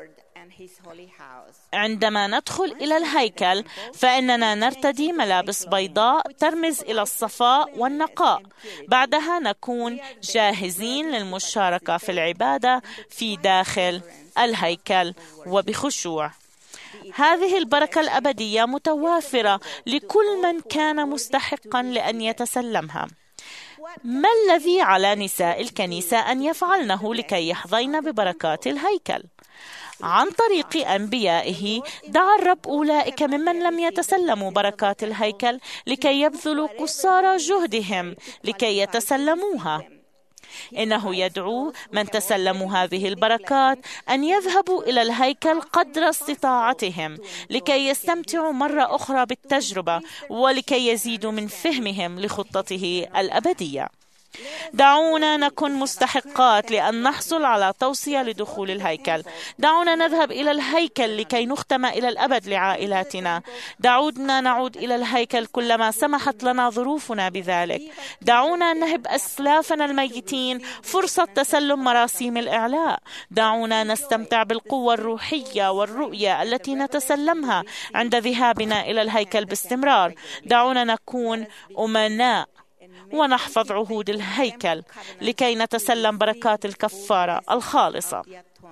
عندما ندخل إلى الهيكل فإننا نرتدي ملابس بيضاء ترمز إلى الصفاء والنقاء. بعدها نكون جاهزين للمشاركة في العبادة في داخل الهيكل وبخشوع. هذه البركة الأبدية متوافرة لكل من كان مستحقا لأن يتسلمها. ما الذي على نساء الكنيسة أن يفعلنه لكي يحظين ببركات الهيكل؟ عن طريق أنبيائه دعا الرب أولئك ممن لم يتسلموا بركات الهيكل لكي يبذلوا قصارى جهدهم لكي يتسلموها. إنه يدعو من تسلموا هذه البركات أن يذهبوا إلى الهيكل قدر استطاعتهم لكي يستمتعوا مرة أخرى بالتجربة ولكي يزيدوا من فهمهم لخطته الأبدية. دعونا نكن مستحقات لأن نحصل على توصية لدخول الهيكل. دعونا نذهب إلى الهيكل لكي نختم إلى الأبد لعائلاتنا. دعونا نعود إلى الهيكل كلما سمحت لنا ظروفنا بذلك. دعونا نهب أسلافنا الميتين فرصة تسلم مراسيم الإعلاء. دعونا نستمتع بالقوة الروحية والرؤية التي نتسلمها عند ذهابنا إلى الهيكل باستمرار. دعونا نكون أمناء ونحفظ عهود الهيكل لكي نتسلم بركات الكفارة الخالصة.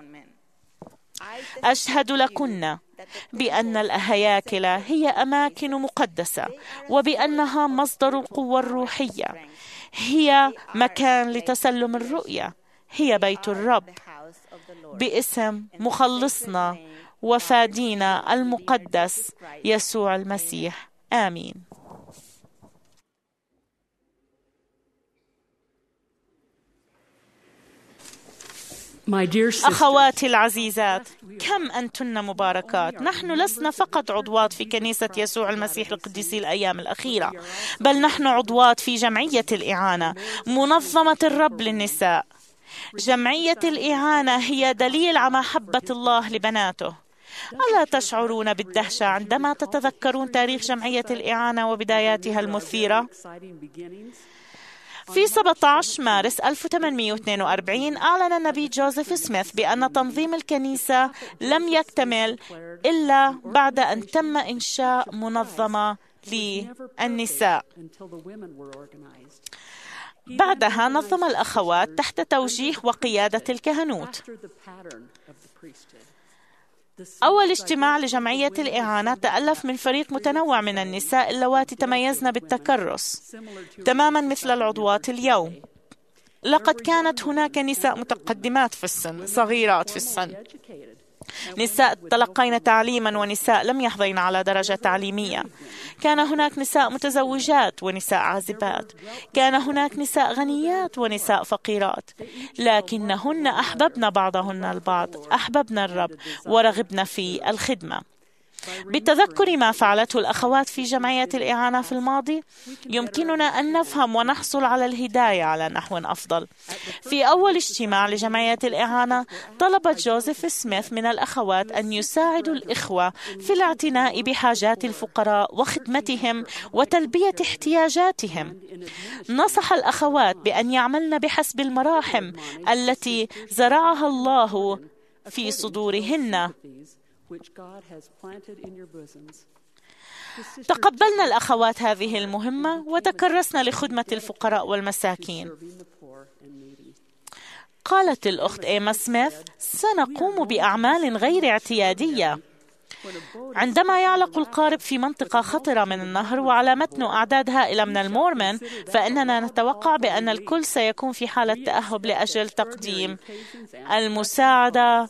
أشهد لكن بأن الهياكل هي أماكن مقدسة وبأنها مصدر القوة الروحية. هي مكان لتسلم الرؤية. هي بيت الرب باسم مخلصنا وفادينا المقدس يسوع المسيح. آمين. أخواتي العزيزات، كم أنتن مباركات. نحن لسنا فقط عضوات في كنيسة يسوع المسيح القديسي الأيام الأخيرة، بل نحن عضوات في جمعية الإعانة، منظمة الرب للنساء. جمعية الإعانة هي دليل على محبة الله لبناته. ألا تشعرون بالدهشة عندما تتذكرون تاريخ جمعية الإعانة وبداياتها المثيرة؟ في 17 مارس 1842 أعلن النبي جوزيف سميث بأن تنظيم الكنيسة لم يكتمل إلا بعد أن تم إنشاء منظمة للنساء. بعدها نظم الأخوات تحت توجيه وقيادة الكهنوت. أول اجتماع لجمعية الإعانة تألف من فريق متنوع من النساء اللواتي تميزن بالتكرس تماما مثل العضوات اليوم. لقد كانت هناك نساء متقدمات في السن، صغيرات في السن، نساء تلقين تعليما ونساء لم يحظين على درجة تعليمية. كان هناك نساء متزوجات ونساء عازبات. كان هناك نساء غنيات ونساء فقيرات، لكنهن أحببن بعضهن البعض، أحببن الرب ورغبن في الخدمة. بتذكر ما فعلته الأخوات في جمعية الإعانة في الماضي، يمكننا أن نفهم ونحصل على الهداية على نحو أفضل. في أول اجتماع لجمعية الإعانة طلب جوزيف سميث من الأخوات أن يساعدوا الإخوة في الاعتناء بحاجات الفقراء وخدمتهم وتلبية احتياجاتهم. نصح الأخوات بأن يعملن بحسب المراحم التي زرعها الله في صدورهن. تقبلنا الأخوات هذه المهمة وتكرسنا لخدمة الفقراء والمساكين. قالت الأخت إيما سميث: سنقوم بأعمال غير اعتيادية. عندما يعلق القارب في منطقة خطرة من النهر وعلى متنه أعداد هائلة من المورمون، فإننا نتوقع بأن الكل سيكون في حالة تأهب لأجل تقديم المساعدة.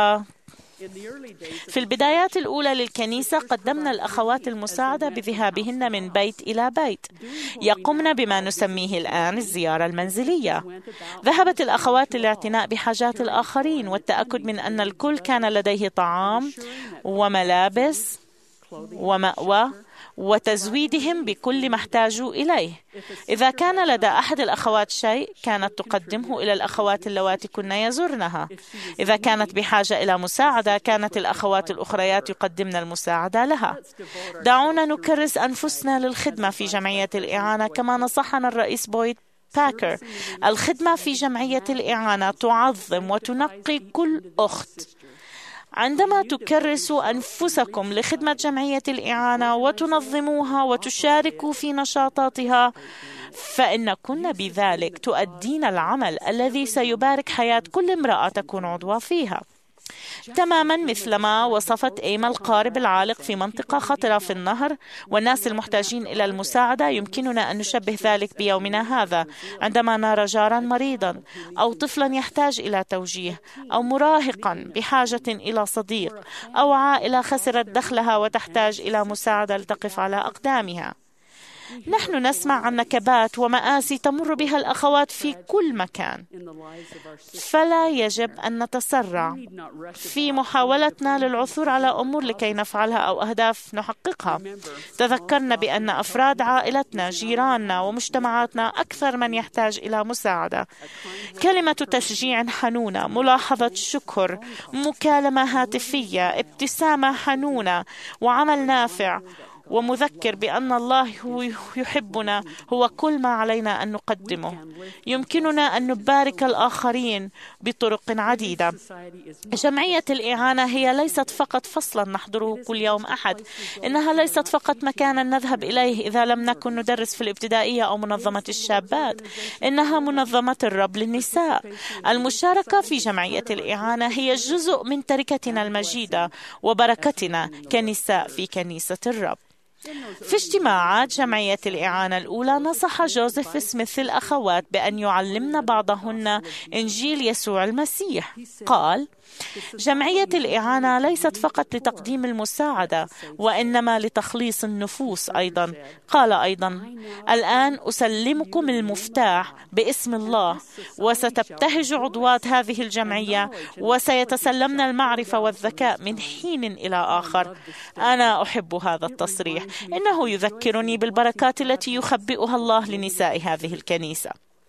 في البدايات الأولى للكنيسة قدمنا الأخوات المساعدة بذهابهن من بيت إلى بيت، يقمن بما نسميه الآن الزيارة المنزلية. ذهبت الأخوات للاعتناء بحاجات الآخرين والتأكد من أن الكل كان لديه طعام وملابس ومأوى وتزويدهم بكل ما احتاجوا إليه. إذا كان لدى أحد الأخوات شيء كانت تقدمه إلى الأخوات اللواتي كن يزورنها. إذا كانت بحاجة إلى مساعدة كانت الأخوات الأخريات يقدمن المساعدة لها. دعونا نكرس أنفسنا للخدمة في جمعية الإعانة كما نصحنا الرئيس بويد باكر. الخدمة في جمعية الإعانة تعظم وتنقي كل أخت. عندما تكرسوا أنفسكم لخدمة جمعية الإعانة وتنظموها وتشاركوا في نشاطاتها، فإنكن بذلك تؤدين العمل الذي سيبارك حياة كل امرأة تكون عضوة فيها. تماما مثلما وصفت إيما القارب العالق في منطقة خطرة في النهر والناس المحتاجين إلى المساعدة، يمكننا أن نشبه ذلك بيومنا هذا عندما نرى جارا مريضا أو طفلا يحتاج إلى توجيه أو مراهقا بحاجة إلى صديق أو عائلة خسرت دخلها وتحتاج إلى مساعدة لتقف على أقدامها. نحن نسمع عن نكبات ومآسي تمر بها الأخوات في كل مكان، فلا يجب أن نتسرع في محاولتنا للعثور على أمور لكي نفعلها أو أهداف نحققها. تذكرنا بأن أفراد عائلتنا، جيراننا ومجتمعاتنا أكثر من يحتاج إلى مساعدة. كلمة تشجيع حنونة، ملاحظة شكر، مكالمة هاتفية، ابتسامة حنونة وعمل نافع ومذكر بأن الله يحبنا هو كل ما علينا أن نقدمه. يمكننا أن نبارك الآخرين بطرق عديدة. جمعية الإعانة هي ليست فقط فصلا نحضره كل يوم أحد، إنها ليست فقط مكانا نذهب إليه إذا لم نكن ندرس في الابتدائية أو منظمة الشابات، إنها منظمة الرب للنساء. المشاركة في جمعية الإعانة هي جزء من تركتنا المجيدة وبركتنا كنساء في كنيسة الرب. في اجتماعات جمعية الإعانة الأولى نصح جوزيف سميث الأخوات بأن يعلمن بعضهن إنجيل يسوع المسيح. قال: جمعية الإعانة ليست فقط لتقديم المساعدة وإنما لتخليص النفوس أيضا. قال أيضا: الآن أسلمكم المفتاح باسم الله، وستبتهج عضوات هذه الجمعية وسيتسلمن المعرفة والذكاء من حين إلى آخر. أنا أحب هذا التصريح، إنه يذكرني بالبركات التي يخبئها الله لنساء هذه الكنيسة.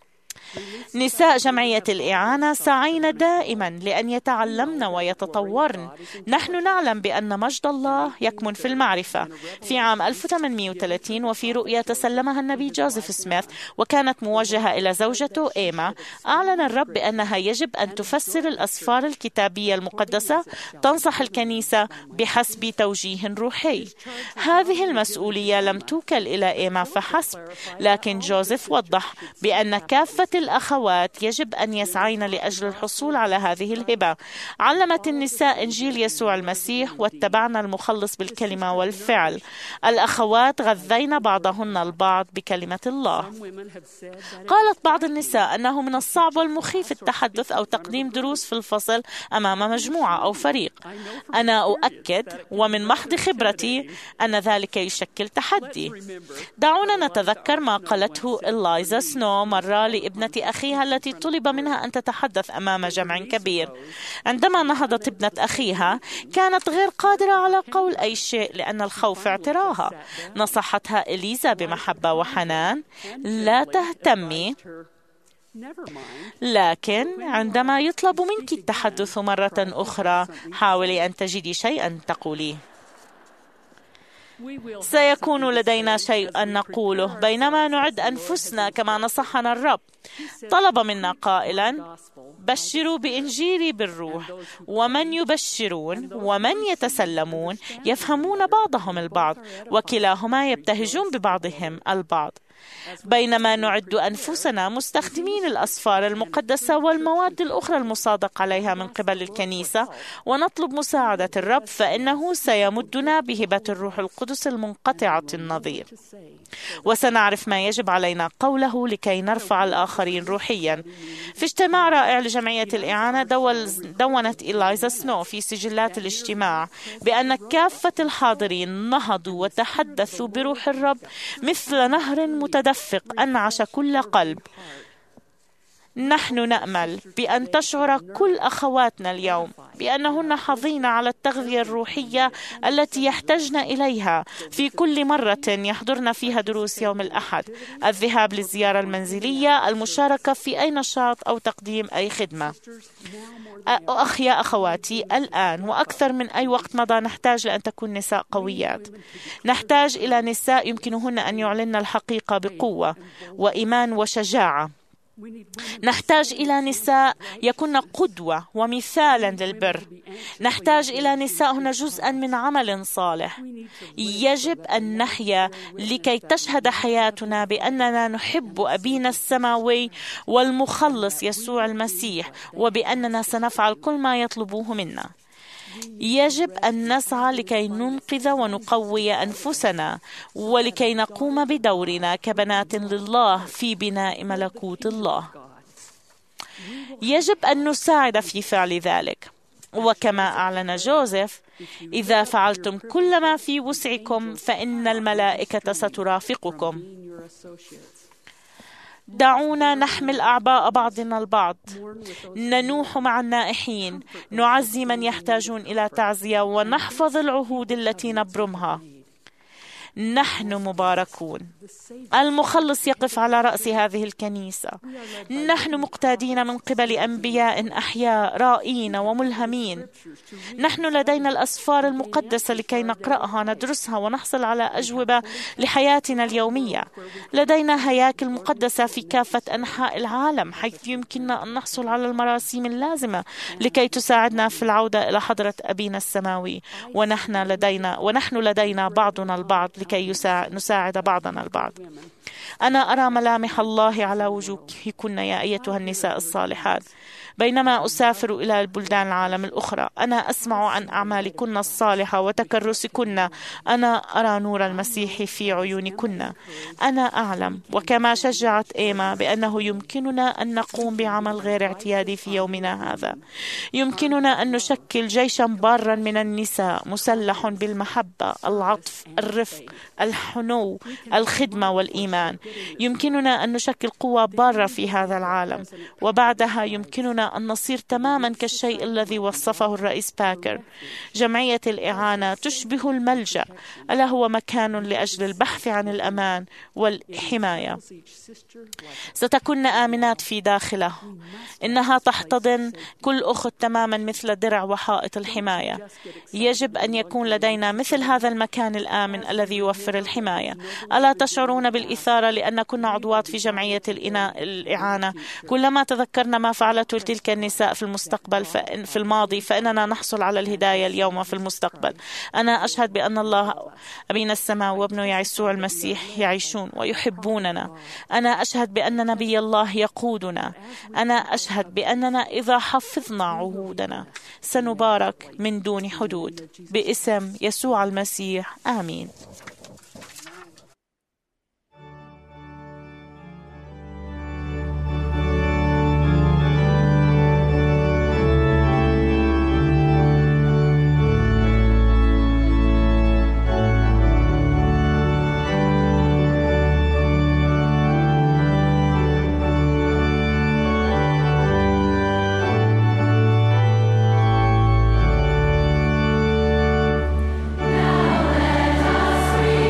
نساء جمعية الإعانة سعين دائما لأن يتعلمن ويتطورن. نحن نعلم بأن مجد الله يكمن في المعرفة. في عام 1830 وفي رؤيا تسلمها النبي جوزيف سميث وكانت موجهة إلى زوجته إيما، أعلن الرب بأنها يجب أن تفسر الأسفار الكتابية المقدسة، تنصح الكنيسة بحسب توجيه روحي. هذه المسؤولية لم توكل إلى إيما فحسب، لكن جوزيف وضح بأن كافة الأخوات يجب أن يسعين لأجل الحصول على هذه الهبة. علمت النساء إنجيل يسوع المسيح واتبعنا المخلص بالكلمة والفعل. الأخوات غذين بعضهن البعض بكلمة الله. قالت بعض النساء أنه من الصعب والمخيف التحدث أو تقديم دروس في الفصل أمام مجموعة أو فريق. أنا أؤكد ومن محض خبرتي أن ذلك يشكل تحدي. دعونا نتذكر ما قالته إلايزا سنو مرة لابنة أخيها التي طلب منها أن تتحدث أمام جمع كبير. عندما نهضت ابنة أخيها كانت غير قادرة على قول أي شيء لأن الخوف اعتراها. نصحتها إليزا بمحبة وحنان: لا تهتمي، لكن عندما يطلب منك التحدث مرة أخرى حاولي أن تجدي شيئا تقوليه. سيكون لدينا شيء أن نقوله بينما نعد أنفسنا كما نصحنا الرب. طلب منا قائلا: بشروا بإنجيلي بالروح، ومن يبشرون ومن يتسلمون يفهمون بعضهم البعض، وكلاهما يبتهجون ببعضهم البعض. بينما نعد أنفسنا مستخدمين الأسفار المقدسة والمواد الأخرى المصادق عليها من قبل الكنيسة ونطلب مساعدة الرب، فإنه سيمدنا بهبة الروح القدس المنقطعة النظير، وسنعرف ما يجب علينا قوله لكي نرفع الآخرين روحيا. في اجتماع رائع لجمعية الإعانة دونت إلايزا سنو في سجلات الاجتماع بأن كافة الحاضرين نهضوا وتحدثوا بروح الرب مثل نهر متدفق أنعش كل قلب. نحن نأمل بأن تشعر كل أخواتنا اليوم بأنهن حظين على التغذية الروحية التي يحتاجن إليها في كل مرة يحضرن فيها دروس يوم الأحد، الذهاب للزيارة المنزلية، المشاركة في أي نشاط أو تقديم أي خدمة. يا أخواتي، الآن وأكثر من أي وقت مضى نحتاج لأن تكون نساء قويات. نحتاج إلى نساء يمكنهن أن يعلن الحقيقة بقوة وإيمان وشجاعة. نحتاج إلى نساء يكون قدوة ومثالا للبر. نحتاج إلى نساء هن جزءا من عمل صالح. يجب أن نحيا لكي تشهد حياتنا بأننا نحب أبينا السماوي والمخلص يسوع المسيح، وبأننا سنفعل كل ما يطلبوه منا. يجب أن نسعى لكي ننقذ ونقوي أنفسنا، ولكي نقوم بدورنا كبنات لله في بناء ملكوت الله. يجب أن نساعد في فعل ذلك، وكما أعلن جوزيف: إذا فعلتم كل ما في وسعكم فإن الملائكة سترافقكم. دعونا نحمل أعباء بعضنا البعض، ننوح مع النائحين، نعزي من يحتاجون إلى تعزية، ونحفظ العهود التي نبرمها. نحن مباركون. المخلص يقف على رأس هذه الكنيسة. نحن مقتادين من قبل أنبياء أحياء رائين وملهمين. نحن لدينا الأسفار المقدسة لكي نقرأها، ندرسها، ونحصل على أجوبة لحياتنا اليومية. لدينا هياكل مقدسة في كافة أنحاء العالم، حيث يمكننا أن نحصل على المراسيم اللازمة لكي تساعدنا في العودة إلى حضرة أبينا السماوي. ونحن لدينا بعضنا البعض لكي نساعد بعضنا البعض. أنا أرى ملامح الله على وجوهكن يا أيتها النساء الصالحات. بينما أسافر إلى البلدان العالم الأخرى، أنا أسمع عن أعمالكن الصالحة وتكرسكن. أنا أرى نور المسيح في عيونكن. أنا أعلم، وكما شجعت إيما، بأنه يمكننا أن نقوم بعمل غير اعتيادي في يومنا هذا. يمكننا أن نشكل جيشا بارا من النساء، مسلح بالمحبة، العطف، الرفق، الحنو، الخدمة والإيمان. يمكننا أن نشكل قوة بارة في هذا العالم، وبعدها يمكننا أن نصير تماما كالشيء الذي وصفه الرئيس باكر: جمعية الإعانة تشبه الملجأ، ألا هو مكان لأجل البحث عن الأمان والحماية. ستكون آمنات في داخله. إنها تحتضن كل أخت تماما مثل درع وحائط الحماية. يجب أن يكون لدينا مثل هذا المكان الآمن الذي يوفر الحماية. ألا تشعرون بالإثارة لأن كنا عضوات في جمعية الإعانة؟ كلما تذكرنا ما فعلته تلك النساء في الماضي فإننا نحصل على الهداية اليوم في المستقبل. أنا أشهد بأن الله أبينا السماء وابنه يسوع المسيح يعيشون ويحبوننا. أنا أشهد بأن نبي الله يقودنا. أنا أشهد بأننا إذا حفظنا عهودنا سنبارك من دون حدود. باسم يسوع المسيح، آمين. Now let us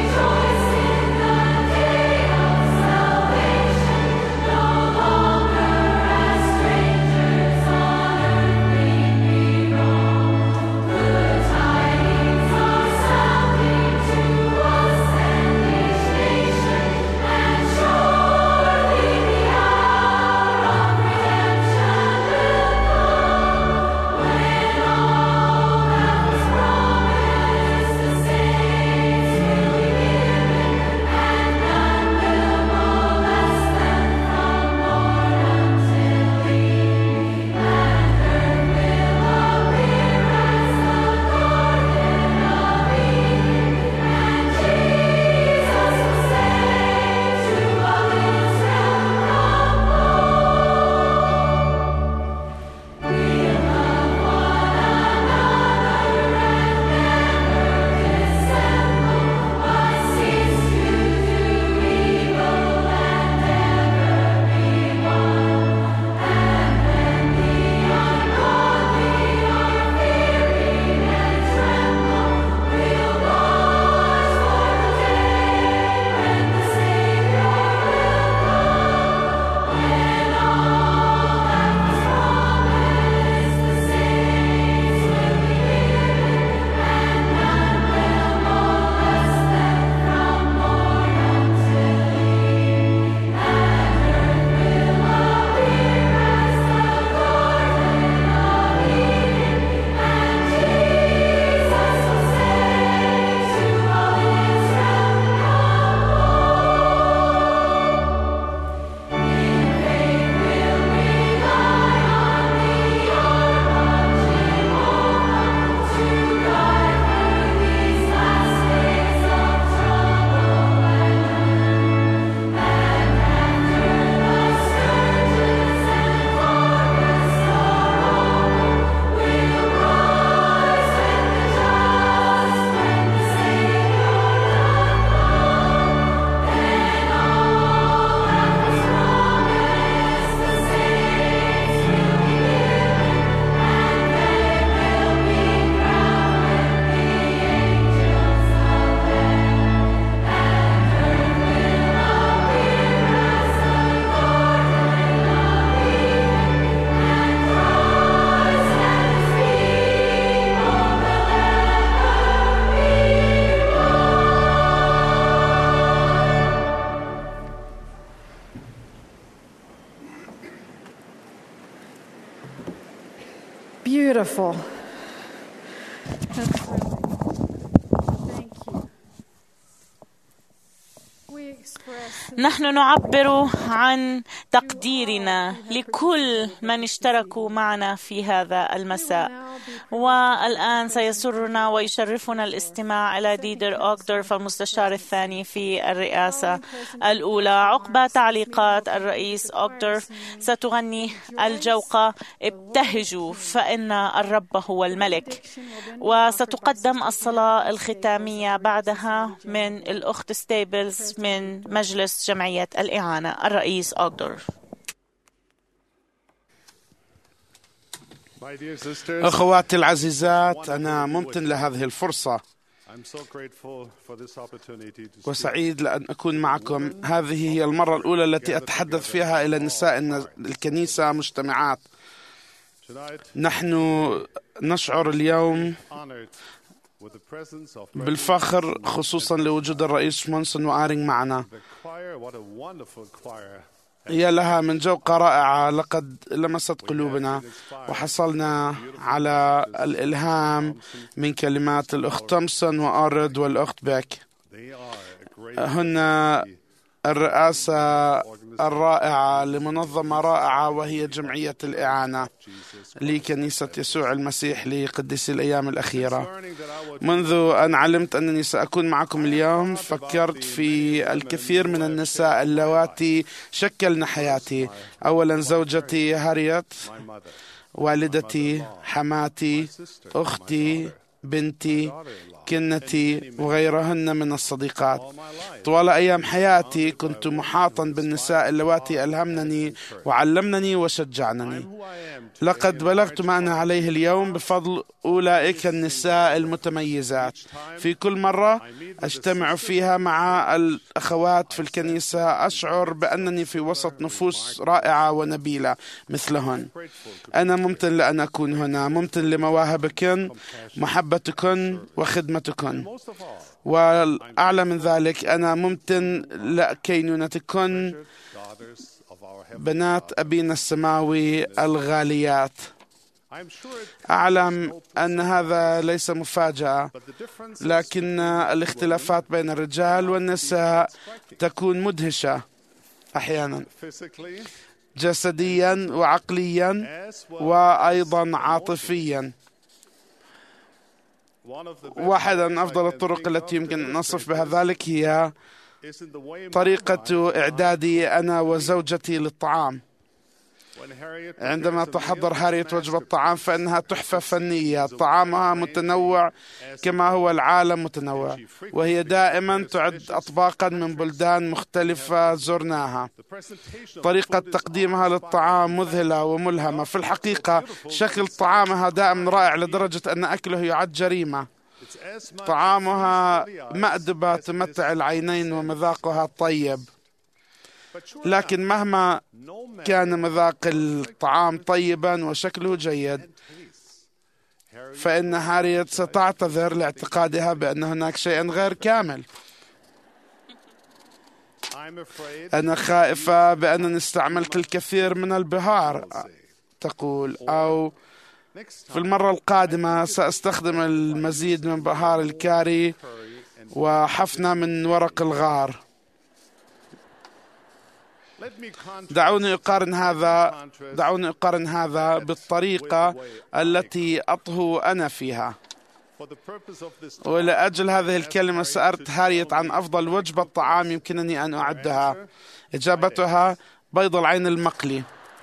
beautiful. That's really, thank you. We express نحن نعبر عن تقديرنا لكل من اشتركوا معنا في هذا المساء. والآن سيسرنا ويشرفنا الاستماع إلى ديدر أوغدورف المستشار الثاني في الرئاسة الأولى. عقب تعليقات الرئيس أوغدورف ستغني الجوقة ابتهجوا فإن الرب هو الملك، وستقدم الصلاة الختامية بعدها من الأخت ستيبلز من مجلس جمعية الإعانة. الرئيس أوغدورف. أخواتي العزيزات، أنا ممتن لهذه الفرصة وسعيد لأن أكون معكم. هذه هي المرة الأولى التي أتحدث فيها إلى نساء الكنيسة مجتمعات. نحن نشعر اليوم بالفخر خصوصا لوجود الرئيس مونسون وآرينغ معنا. هي لها من جوقة رائعة لقد لمست قلوبنا، وحصلنا على الإلهام من كلمات الأخت تومسون وأورد والأخت بيك. هن الرئاسة الرائعة لمنظمة رائعة وهي جمعية الإعانة لكنيسة يسوع المسيح لقديسي الأيام الأخيرة. منذ أن علمت أنني سأكون معكم اليوم فكرت في الكثير من النساء اللواتي شكلن حياتي. أولا زوجتي هاريت، والدتي، حماتي، أختي، بنتي، كنتي وغيرهن من الصديقات. طوال أيام حياتي كنت محاطا بالنساء اللواتي ألهمنني وعلمنني وشجعنني. لقد بلغت ما أنا عليه اليوم بفضل أولئك النساء المتميزات. في كل مرة أجتمع فيها مع الأخوات في الكنيسة أشعر بأنني في وسط نفوس رائعة ونبيلة مثلهن. أنا ممتن لأن أكون هنا، ممتن لمواهبكن، محبتكن وخدمتكن، والأعلى من ذلك أنا ممتن لكينونتكن بنات أبينا السماوي الغاليات. أعلم أن هذا ليس مفاجأة، لكن الاختلافات بين الرجال والنساء تكون مدهشة أحيانا، جسديا وعقليا وأيضا عاطفيا. واحدة من أفضل الطرق التي يمكن أن نصف بها ذلك هي طريقة إعدادي أنا وزوجتي للطعام. عندما تحضر هاريت وجبة طعام فإنها تحفة فنية. طعامها متنوع كما هو العالم متنوع، وهي دائما تعد أطباقا من بلدان مختلفة زرناها. طريقة تقديمها للطعام مذهلة وملهمة. في الحقيقة شكل طعامها دائما رائع لدرجة أن أكله يعد جريمة. طعامها مأدبة تمتع العينين ومذاقها طيب، لكن مهما كان مذاق الطعام طيبا وشكله جيد فإن هاريت ستعتذر لاعتقادها بأن هناك شيء غير كامل. أنا خائفة بأنني استعملت الكثير من البهار تقول، أو في المرة القادمة سأستخدم المزيد من بهار الكاري وحفنة من ورق الغار. دعوني أقارن هذا بالطريقة التي أطهو أنا فيها. ولأجل هذه الكلمة سألت هاريت عن أفضل وجبة طعام يمكنني أن أعدها. إجابتها بيض العين المقلي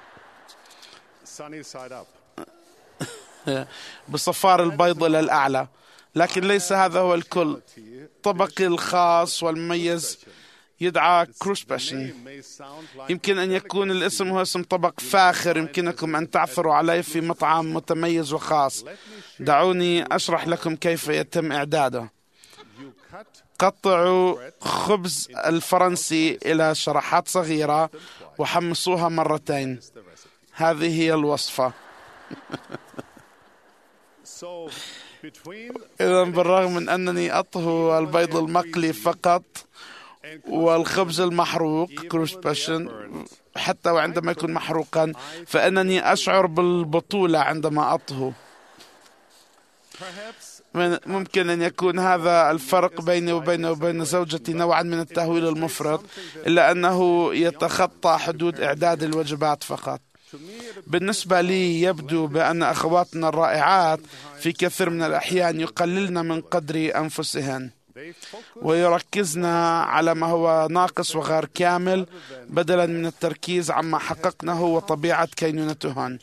بصفار البيض إلى الأعلى. لكن ليس هذا هو الكل. طبقي الخاص والمميز يدعى كروسباشن. يمكن أن يكون الاسم هو اسم طبق فاخر يمكنكم أن تعثروا عليه في مطعم متميز وخاص. دعوني أشرح لكم كيف يتم إعداده. قطعوا خبز الفرنسي إلى شريحات صغيرة وحمصوها مرتين. هذه هي الوصفة. إذا بالرغم من أنني أطهو البيض المقلي فقط والخبز المحروق كروسباشن حتى وعندما يكون محروقا فإنني أشعر بالبطولة عندما أطهو. ممكن أن يكون هذا الفرق بيني وبين زوجتي نوعا من التهويل المفرط، إلا أنه يتخطى حدود إعداد الوجبات فقط. بالنسبة لي يبدو بأن أخواتنا الرائعات في كثير من الأحيان يقللن من قدر أنفسهن ويركزن على ما هو ناقص وغير كامل بدلا من التركيز عما حققناه وطبيعة كينونتهن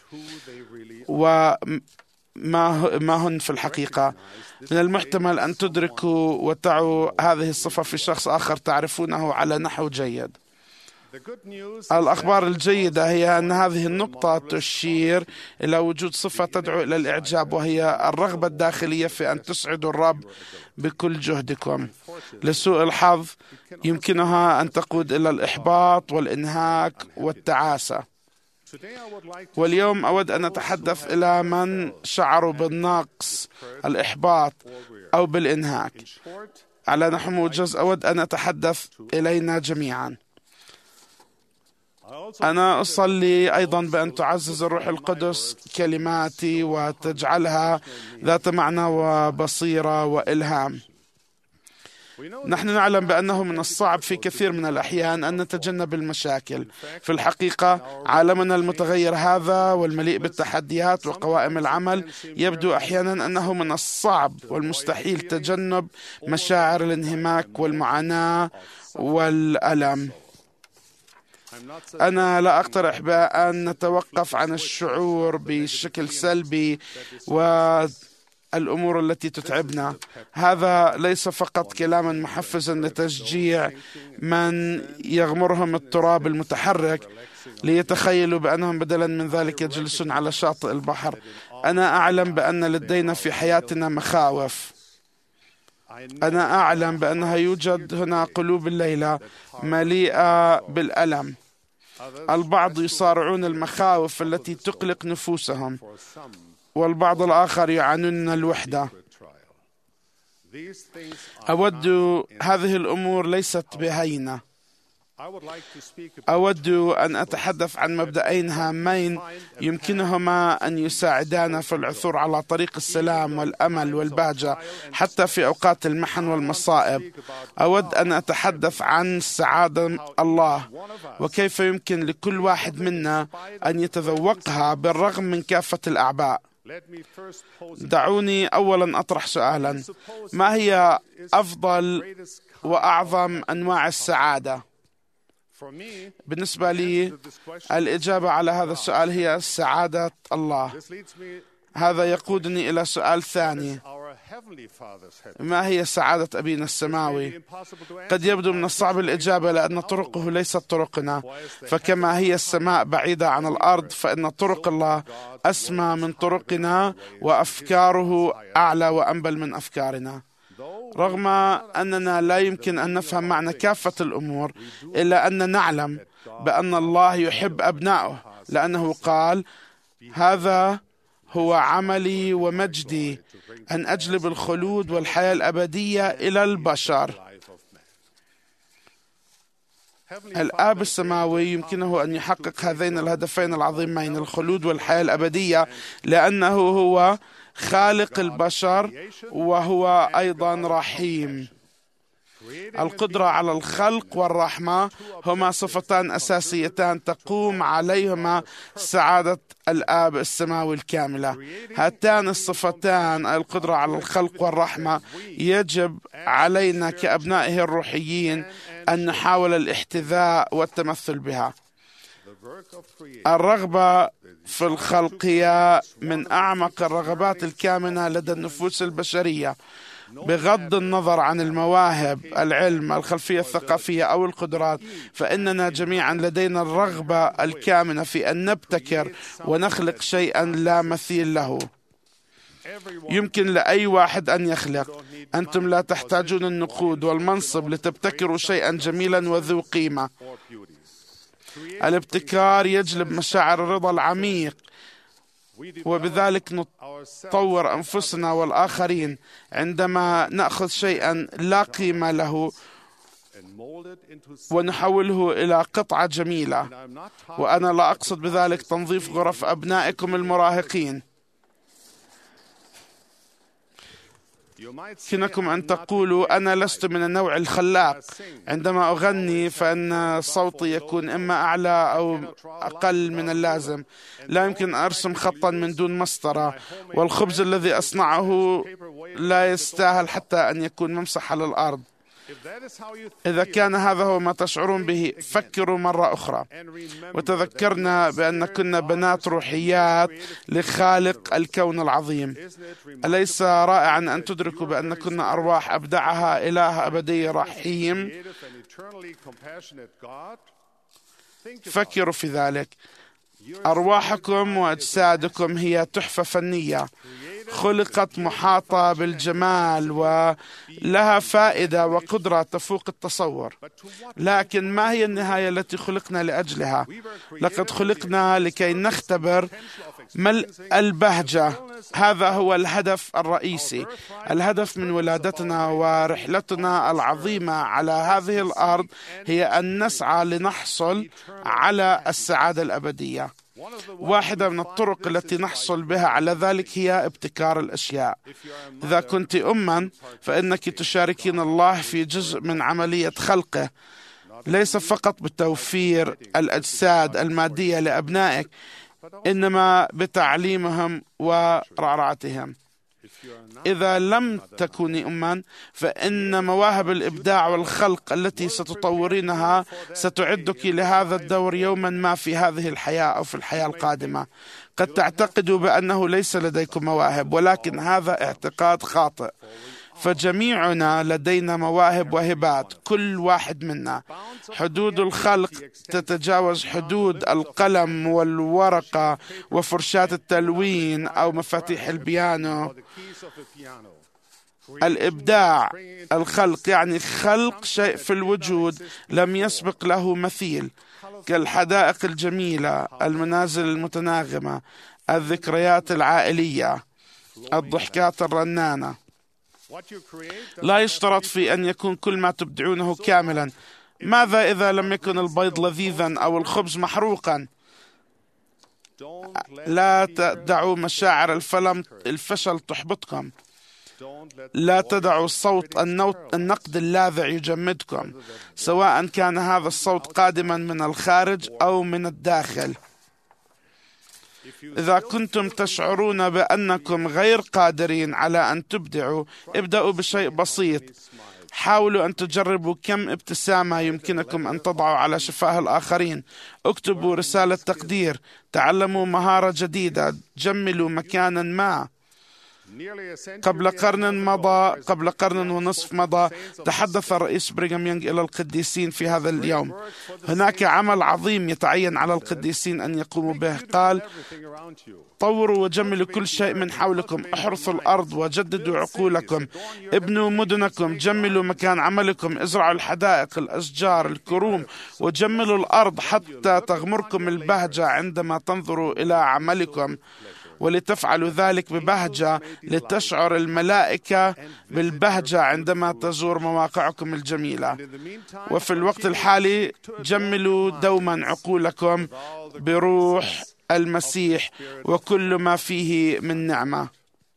وما هن في الحقيقة. من المحتمل أن تدركوا وتعوا هذه الصفة في شخص آخر تعرفونه على نحو جيد. الأخبار الجيدة هي أن هذه النقطة تشير إلى وجود صفة تدعو إلى الإعجاب، وهي الرغبة الداخلية في أن تسعدوا الرب بكل جهدكم. لسوء الحظ يمكنها أن تقود إلى الإحباط والإنهاك والتعاسة. واليوم أود أن أتحدث إلى من شعروا بالنقص، الإحباط أو بالإنهاك. على نحو موجز أود أن أتحدث إلينا جميعا. أنا أصلي أيضا بأن تعزز الروح القدس كلماتي وتجعلها ذات معنى وبصيرة وإلهام. نحن نعلم بأنه من الصعب في كثير من الأحيان أن نتجنب المشاكل. في الحقيقة عالمنا المتغير هذا والمليء بالتحديات وقوائم العمل يبدو أحيانا أنه من الصعب والمستحيل تجنب مشاعر الانهماك والمعاناة والألم. أنا لا أقترح بأن نتوقف عن الشعور بشكل سلبي والأمور التي تتعبنا. هذا ليس فقط كلاما محفزا لتشجيع من يغمرهم التراب المتحرك ليتخيلوا بأنهم بدلا من ذلك يجلسون على شاطئ البحر. أنا أعلم بأن لدينا في حياتنا مخاوف. أنا أعلم بأنها يوجد هنا قلوب الليلة مليئة بالألم. البعض يصارعون المخاوف التي تقلق نفوسهم، والبعض الآخر يعانون من الوحدة. هذه الأمور ليست بهينة. أود أن أتحدث عن مبدأين هامين يمكنهما أن يساعدانا في العثور على طريق السلام والأمل والبهجة حتى في أوقات المحن والمصائب. أود أن أتحدث عن سعادة الله وكيف يمكن لكل واحد منا أن يتذوقها بالرغم من كافة الأعباء. دعوني أولا أطرح سؤالا: ما هي أفضل وأعظم أنواع السعادة؟ بالنسبة لي الإجابة على هذا السؤال هي سعادة الله. هذا يقودني إلى سؤال ثاني: ما هي سعادة أبينا السماوي؟ قد يبدو من الصعب الإجابة لأن طرقه ليست طرقنا، فكما هي السماء بعيدة عن الأرض فإن طرق الله أسمى من طرقنا وأفكاره أعلى وأنبل من أفكارنا. رغم أننا لا يمكن أن نفهم معنى كافة الأمور، إلا أن نعلم بأن الله يحب أبنائه، لأنه قال: هذا هو عملي ومجدي أن أجلب الخلود والحياة الأبدية إلى البشر. الآب السماوي يمكنه أن يحقق هذين الهدفين العظيمين، الخلود والحياة الأبدية، لأنه هو خالق البشر وهو أيضا رحيم. القدرة على الخلق والرحمة هما صفتان أساسيتان تقوم عليهما سعادة الآب السماوي الكاملة. هاتان الصفتان، القدرة على الخلق والرحمة، يجب علينا كأبنائه الروحيين أن نحاول الاحتذاء والتمثل بها. الرغبة في الخلق هي من أعمق الرغبات الكامنة لدى النفوس البشرية. بغض النظر عن المواهب، العلم، الخلفية الثقافية أو القدرات، فإننا جميعا لدينا الرغبة الكامنة في أن نبتكر ونخلق شيئا لا مثيل له. يمكن لأي واحد أن يخلق. أنتم لا تحتاجون النقود والمنصب لتبتكروا شيئا جميلا وذو قيمة. الابتكار يجلب مشاعر الرضا العميق، وبذلك نطور أنفسنا والآخرين عندما نأخذ شيئا لا قيمة له ونحوله إلى قطعة جميلة. وأنا لا أقصد بذلك تنظيف غرف أبنائكم المراهقين. يمكنكم أن تقولوا أنا لست من النوع الخلاق. عندما أغني فإن صوتي يكون إما أعلى أو أقل من اللازم. لا يمكن أرسم خطا من دون مسطرة، والخبز الذي أصنعه لا يستاهل حتى أن يكون ممسح على الأرض. إذا كان هذا هو ما تشعرون به، فكروا مرة أخرى وتذكرنا بأن كنا بنات روحيات لخالق الكون العظيم. أليس رائعا أن تدركوا بأن كنا أرواح أبدعها إله أبدي رحيم؟ فكروا في ذلك. أرواحكم وأجسادكم هي تحفة فنية، خلقت محاطة بالجمال ولها فائدة وقدرة تفوق التصور. لكن ما هي النهاية التي خلقنا لأجلها؟ لقد خلقنا لكي نختبر ملء البهجة. هذا هو الهدف الرئيسي. الهدف من ولادتنا ورحلتنا العظيمة على هذه الأرض هي أن نسعى لنحصل على السعادة الأبدية. واحدة من الطرق التي نحصل بها على ذلك هي ابتكار الأشياء. إذا كنت أماً فإنك تشاركين الله في جزء من عملية خلقه، ليس فقط بتوفير الأجساد المادية لأبنائك، إنما بتعليمهم ورعايتهم. إذا لم تكوني أماً فإن مواهب الإبداع والخلق التي ستطورينها ستعدك لهذا الدور يوماً ما في هذه الحياة أو في الحياة القادمة. قد تعتقدوا بأنه ليس لديكم مواهب، ولكن هذا اعتقاد خاطئ. فجميعنا لدينا مواهب وهبات، كل واحد منا. حدود الخلق تتجاوز حدود القلم والورقة وفرشاة التلوين أو مفاتيح البيانو. الإبداع، الخلق، يعني خلق شيء في الوجود لم يسبق له مثيل، كالحدائق الجميلة، المنازل المتناغمة، الذكريات العائلية، الضحكات الرنانة. لا يشترط في أن يكون كل ما تبدعونه كاملا. ماذا إذا لم يكن البيض لذيذا أو الخبز محروقا؟ لا تدعوا مشاعر الفشل تحبطكم. لا تدعوا صوت النقد اللاذع يجمدكم، سواء كان هذا الصوت قادما من الخارج أو من الداخل. إذا كنتم تشعرون بأنكم غير قادرين على أن تبدعوا، ابدأوا بشيء بسيط. حاولوا أن تجربوا كم ابتسامة يمكنكم أن تضعوا على شفاه الآخرين. اكتبوا رسالة تقدير، تعلموا مهارة جديدة، جملوا مكانا ما. قبل قرن ونصف مضى تحدث الرئيس بريغام يونغ إلى القديسين في هذا اليوم. هناك عمل عظيم يتعين على القديسين أن يقوموا به. قال: طوروا وجملوا كل شيء من حولكم، احرثوا الأرض وجددوا عقولكم، ابنوا مدنكم، جملوا مكان عملكم، ازرعوا الحدائق، الأشجار، الكروم، وجملوا الأرض حتى تغمركم البهجة عندما تنظروا إلى عملكم. ولتفعلوا ذلك ببهجة، لتشعر الملائكة بالبهجة عندما تزور مواقعكم الجميلة. وفي الوقت الحالي جملوا دوما عقولكم بروح المسيح وكل ما فيه من نعمة.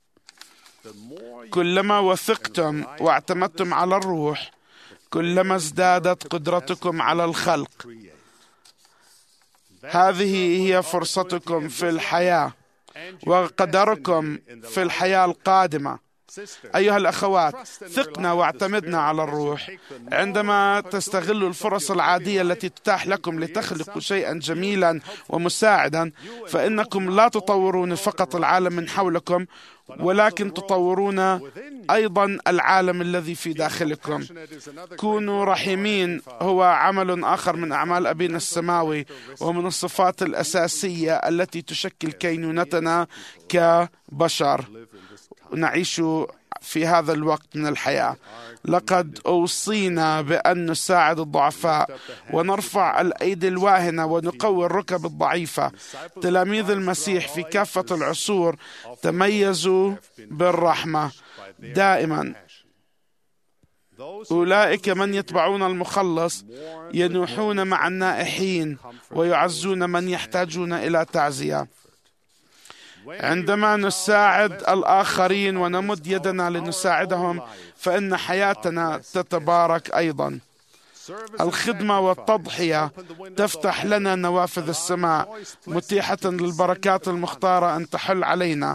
كلما وثقتم واعتمدتم على الروح، كلما ازدادت قدرتكم على الخلق. هذه هي فرصتكم في الحياة وقدركم في الحياة القادمة. أيها الأخوات، ثقنا واعتمدنا على الروح. عندما تستغلوا الفرص العادية التي تتاح لكم لتخلقوا شيئا جميلا ومساعدا، فإنكم لا تطورون فقط العالم من حولكم، ولكن تطورون أيضا العالم الذي في داخلكم. كونوا رحيمين هو عمل آخر من أعمال أبينا السماوي، ومن الصفات الأساسية التي تشكل كينونتنا كبشر نعيش في هذا الوقت من الحياة. لقد أوصينا بأن نساعد الضعفاء ونرفع الأيدي الواهنة ونقوي الركب الضعيفة. تلاميذ المسيح في كافة العصور تميزوا بالرحمة دائما. أولئك من يتبعون المخلص ينوحون مع النائحين ويعزون من يحتاجون إلى تعزية. عندما نساعد الآخرين ونمد يدنا لنساعدهم فإن حياتنا تتبارك أيضا. الخدمة والتضحية تفتح لنا نوافذ السماء، متيحة للبركات المختارة أن تحل علينا.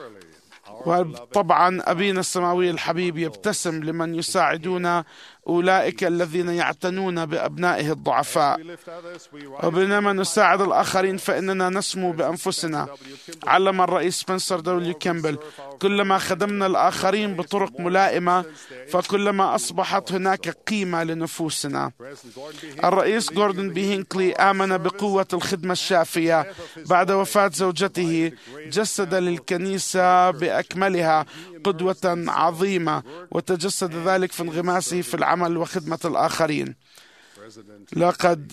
وطبعا أبينا السماوي الحبيب يبتسم لمن يساعدون أولئك الذين يعتنون بأبنائه الضعفاء. وبينما نساعد الآخرين فإننا نسمو بأنفسنا. علم الرئيس سبنسر دبليو كامبل: كلما خدمنا الآخرين بطرق ملائمة فكلما أصبحت هناك قيمة لنفوسنا. الرئيس جوردن بي هينكلي آمن بقوة الخدمة الشافية. بعد وفاة زوجته جسد للكنيسة بأكملها قدوة عظيمة، وتجسد ذلك في انغماسه في العمل وخدمة الآخرين. لقد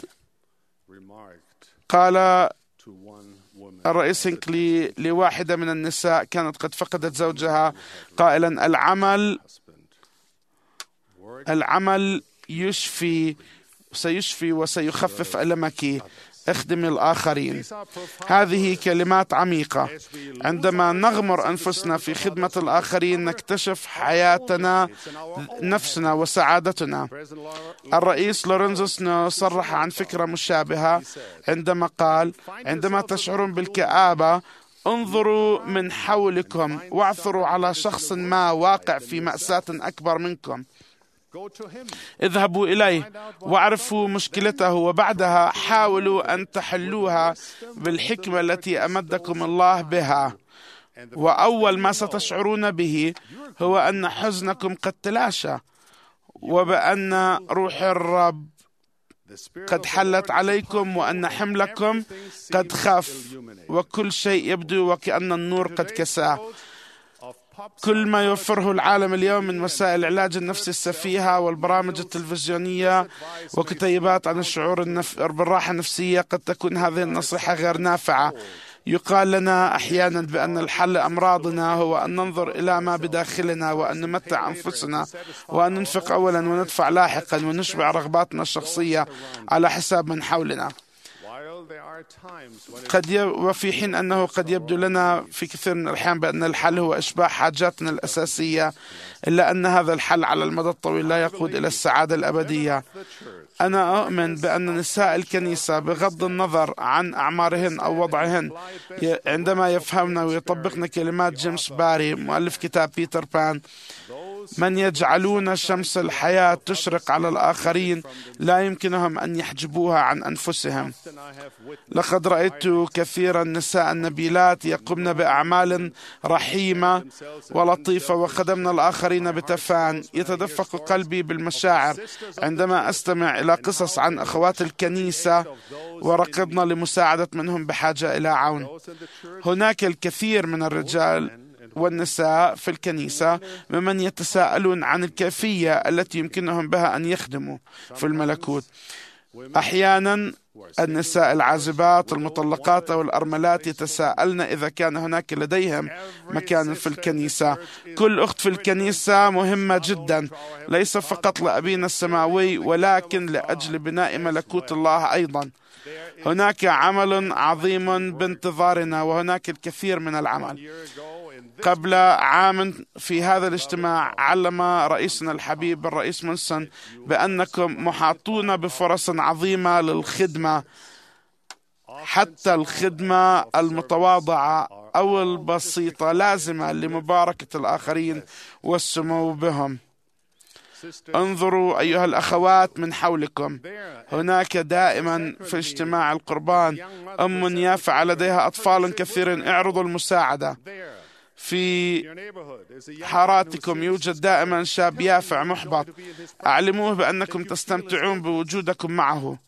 قال الرئيس هينكلي لواحدة من النساء كانت قد فقدت زوجها قائلا: العمل سيشفي وسيخفف ألمك، اخدم الآخرين. هذه كلمات عميقة. عندما نغمر أنفسنا في خدمة الآخرين نكتشف حياتنا نفسنا وسعادتنا. الرئيس لورنزوس صرح عن فكرة مشابهة عندما قال: عندما تشعرون بالكآبة انظروا من حولكم واعثروا على شخص ما واقع في مأساة أكبر منكم. اذهبوا إليه واعرفوا مشكلته، وبعدها حاولوا أن تحلوها بالحكمة التي أمدكم الله بها. وأول ما ستشعرون به هو أن حزنكم قد تلاشى، وبأن روح الرب قد حلت عليكم، وأن حملكم قد خف، وكل شيء يبدو وكأن النور قد كساه. كل ما يوفره العالم اليوم من وسائل العلاج النفسي السفيهة والبرامج التلفزيونية وكتيبات عن الشعور بالراحة النفسية، قد تكون هذه النصيحة غير نافعة. يقال لنا أحيانا بأن الحل أمراضنا هو أن ننظر إلى ما بداخلنا، وأن نمتع أنفسنا، وأن ننفق أولا وندفع لاحقا، ونشبع رغباتنا الشخصية على حساب من حولنا. وفي حين أنه قد يبدو لنا في كثير من الأحيان بأن الحل هو إشباع حاجاتنا الأساسية، إلا أن هذا الحل على المدى الطويل لا يقود إلى السعادة الأبدية. أنا أؤمن بأن نساء الكنيسة بغض النظر عن أعمارهن أو وضعهن عندما يفهمن ويطبقن كلمات جيمس باري مؤلف كتاب بيتر بان: من يجعلون شمس الحياة تشرق على الآخرين لا يمكنهم أن يحجبوها عن أنفسهم. لقد رأيت كثيرا نساء النبيلات يقومن بأعمال رحيمة ولطيفة وخدمنا الآخرين بتفان. يتدفق قلبي بالمشاعر عندما أستمع إلى قصص عن أخوات الكنيسة وركضنا لمساعدة منهم بحاجة إلى عون. هناك الكثير من الرجال والنساء في الكنيسة ممن يتساءلون عن الكيفية التي يمكنهم بها أن يخدموا في الملكوت. أحيانا النساء العازبات المطلقات أو الأرملات يتساءلن إذا كان هناك لديهم مكان في الكنيسة. كل أخت في الكنيسة مهمة جدا، ليس فقط لأبينا السماوي ولكن لأجل بناء ملكوت الله أيضا. هناك عمل عظيم بانتظارنا، وهناك الكثير من العمل. قبل عام في هذا الاجتماع علم رئيسنا الحبيب الرئيس مونسون بأنكم محاطون بفرص عظيمة للخدمة، حتى الخدمة المتواضعة أو البسيطة لازمة لمباركة الآخرين والسمو بهم. انظروا أيها الأخوات من حولكم، هناك دائما في اجتماع القربان أم يافعة لديها أطفال كثير. اعرضوا المساعدة. في حاراتكم يوجد دائما شاب يافع محبط، أعلموه بأنكم تستمتعون بوجودكم معه.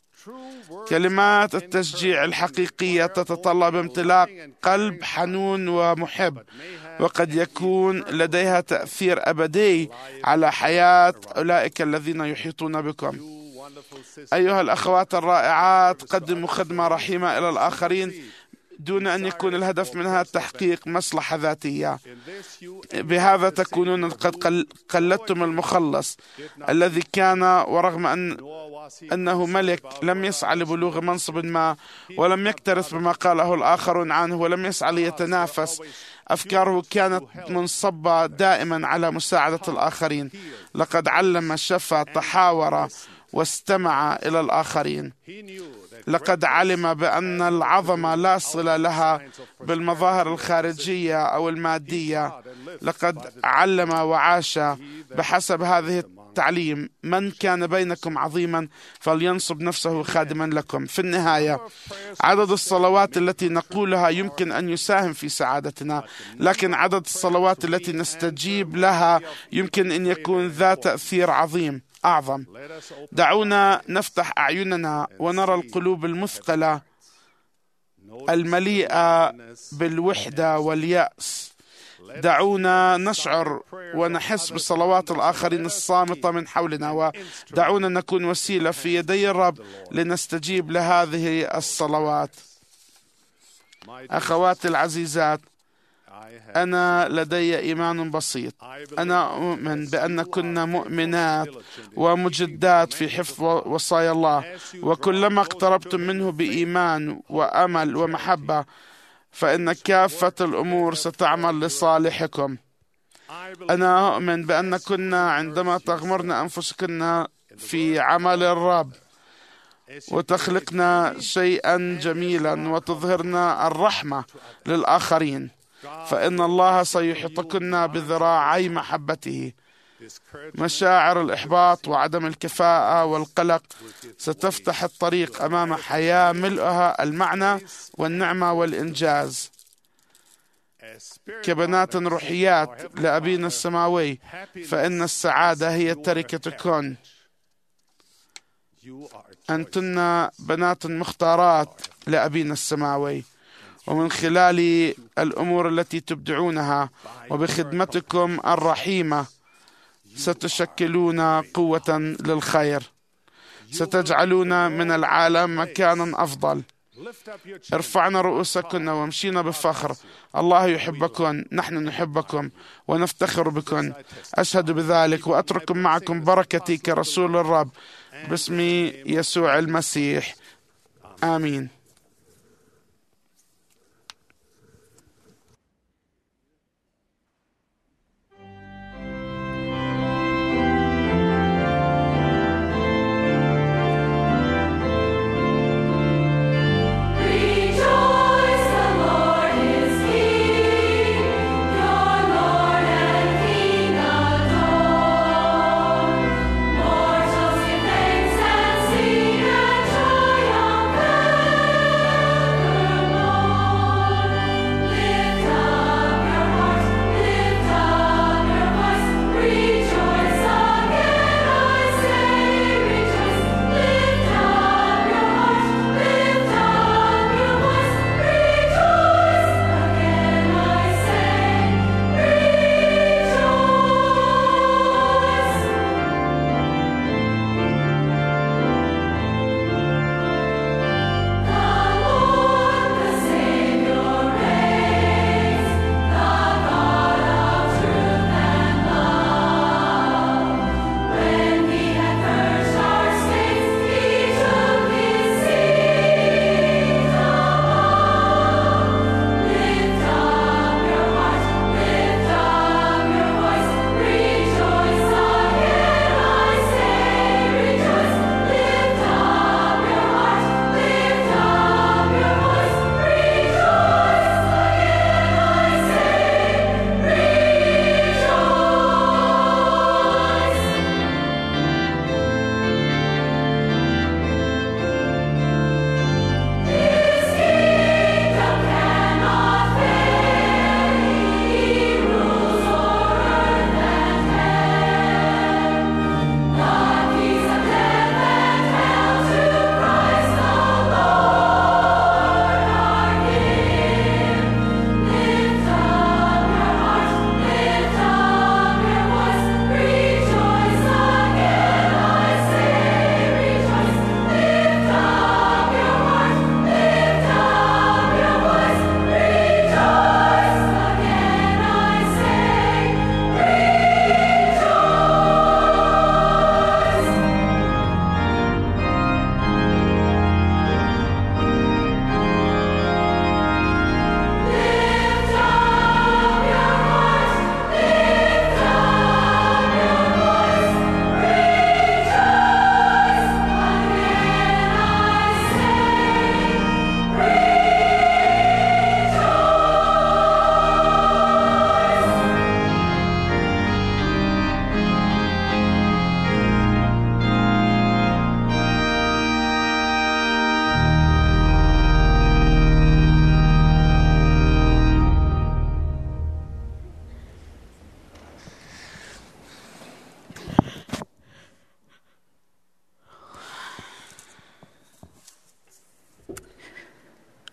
كلمات التشجيع الحقيقية تتطلب امتلاك قلب حنون ومحب، وقد يكون لديها تأثير أبدي على حياة أولئك الذين يحيطون بكم. أيها الأخوات الرائعات، قدموا خدمة رحيمة إلى الآخرين دون أن يكون الهدف منها تحقيق مصلحة ذاتية. بهذا تكونون قد قلدتم المخلص الذي كان، ورغم أن أنه ملك، لم يسعى لبلوغ منصب ما، ولم يكترث بما قاله الآخرون عنه، ولم يسعى ليتنافس. أفكاره كانت منصبة دائما على مساعدة الآخرين. لقد علم، شفى، تحاور واستمع إلى الآخرين. لقد علم بأن العظمة لا صلة لها بالمظاهر الخارجية أو المادية. لقد علم وعاش بحسب هذه التعليم: من كان بينكم عظيما فلينصب نفسه خادما لكم. في النهاية، عدد الصلوات التي نقولها يمكن أن يساهم في سعادتنا، لكن عدد الصلوات التي نستجيب لها يمكن أن يكون ذا تأثير أعظم. دعونا نفتح أعيننا ونرى القلوب المثقلة المليئة بالوحدة واليأس. دعونا نشعر ونحس بصلوات الآخرين الصامتة من حولنا، ودعونا نكون وسيلة في يدي الرب لنستجيب لهذه الصلوات. أخواتي العزيزات، أنا لدي إيمان بسيط. أنا أؤمن بأن كنا مؤمنات ومجدات في حفظ وصايا الله، وكلما اقتربتم منه بإيمان وأمل ومحبة فإن كافة الأمور ستعمل لصالحكم. أنا أؤمن بأن كنا عندما تغمرن أنفسكن في عمل الرب وتخلقنا شيئا جميلا وتظهرن الرحمة للآخرين، فإن الله سيحيطكن بذراعي محبته. مشاعر الإحباط وعدم الكفاءة والقلق ستفتح الطريق أمام حياة ملؤها المعنى والنعمة والإنجاز. كبنات روحيات لأبينا السماوي، فإن السعادة هي تركتكن. أنتن بنات مختارات لأبينا السماوي، ومن خلال الأمور التي تبدعونها وبخدمتكم الرحيمة ستشكلون قوة للخير، ستجعلون من العالم مكانا أفضل. ارفعنا رؤوسكن وامشينا بفخر. الله يحبكن، نحن نحبكم ونفتخر بكم. أشهد بذلك وأترك معكم بركتي كرسول الرب باسم يسوع المسيح. آمين. Mortals give thanks and sing and triumph.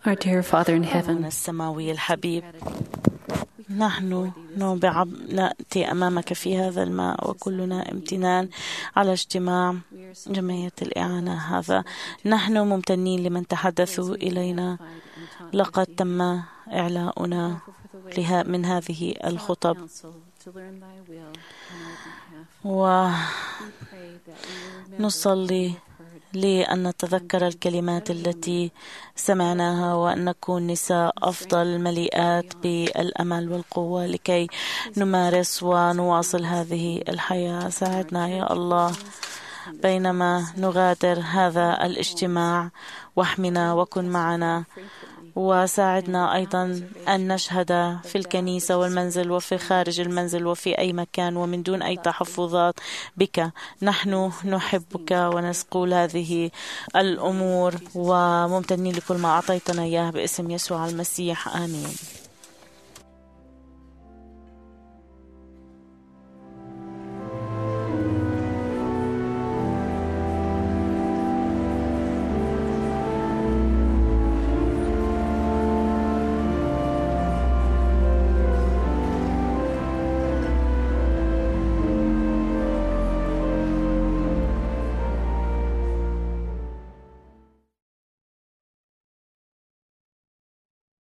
Our dear Father in أبونا heaven, السماوي الحبيب، نحن نأتي أمامك في هذا الماء وكلنا امتنان على اجتماع جمعية الإعانة هذا. نحن ممتنين لمن تحدثوا إلينا. لقد تم إعلاؤنا من هذه الخطب، ونصلي لأن نتذكر الكلمات التي سمعناها وأن نكون نساء أفضل مليئات بالأمل والقوة لكي نمارس ونواصل هذه الحياة. ساعدنا يا الله بينما نغادر هذا الاجتماع، واحمنا وكن معنا، وساعدنا أيضا أن نشهد في الكنيسة والمنزل وفي خارج المنزل وفي أي مكان ومن دون أي تحفظات بك. نحن نحبك ونسقول هذه الأمور وممتنين لكل ما أعطيتنا إياه باسم يسوع المسيح، آمين.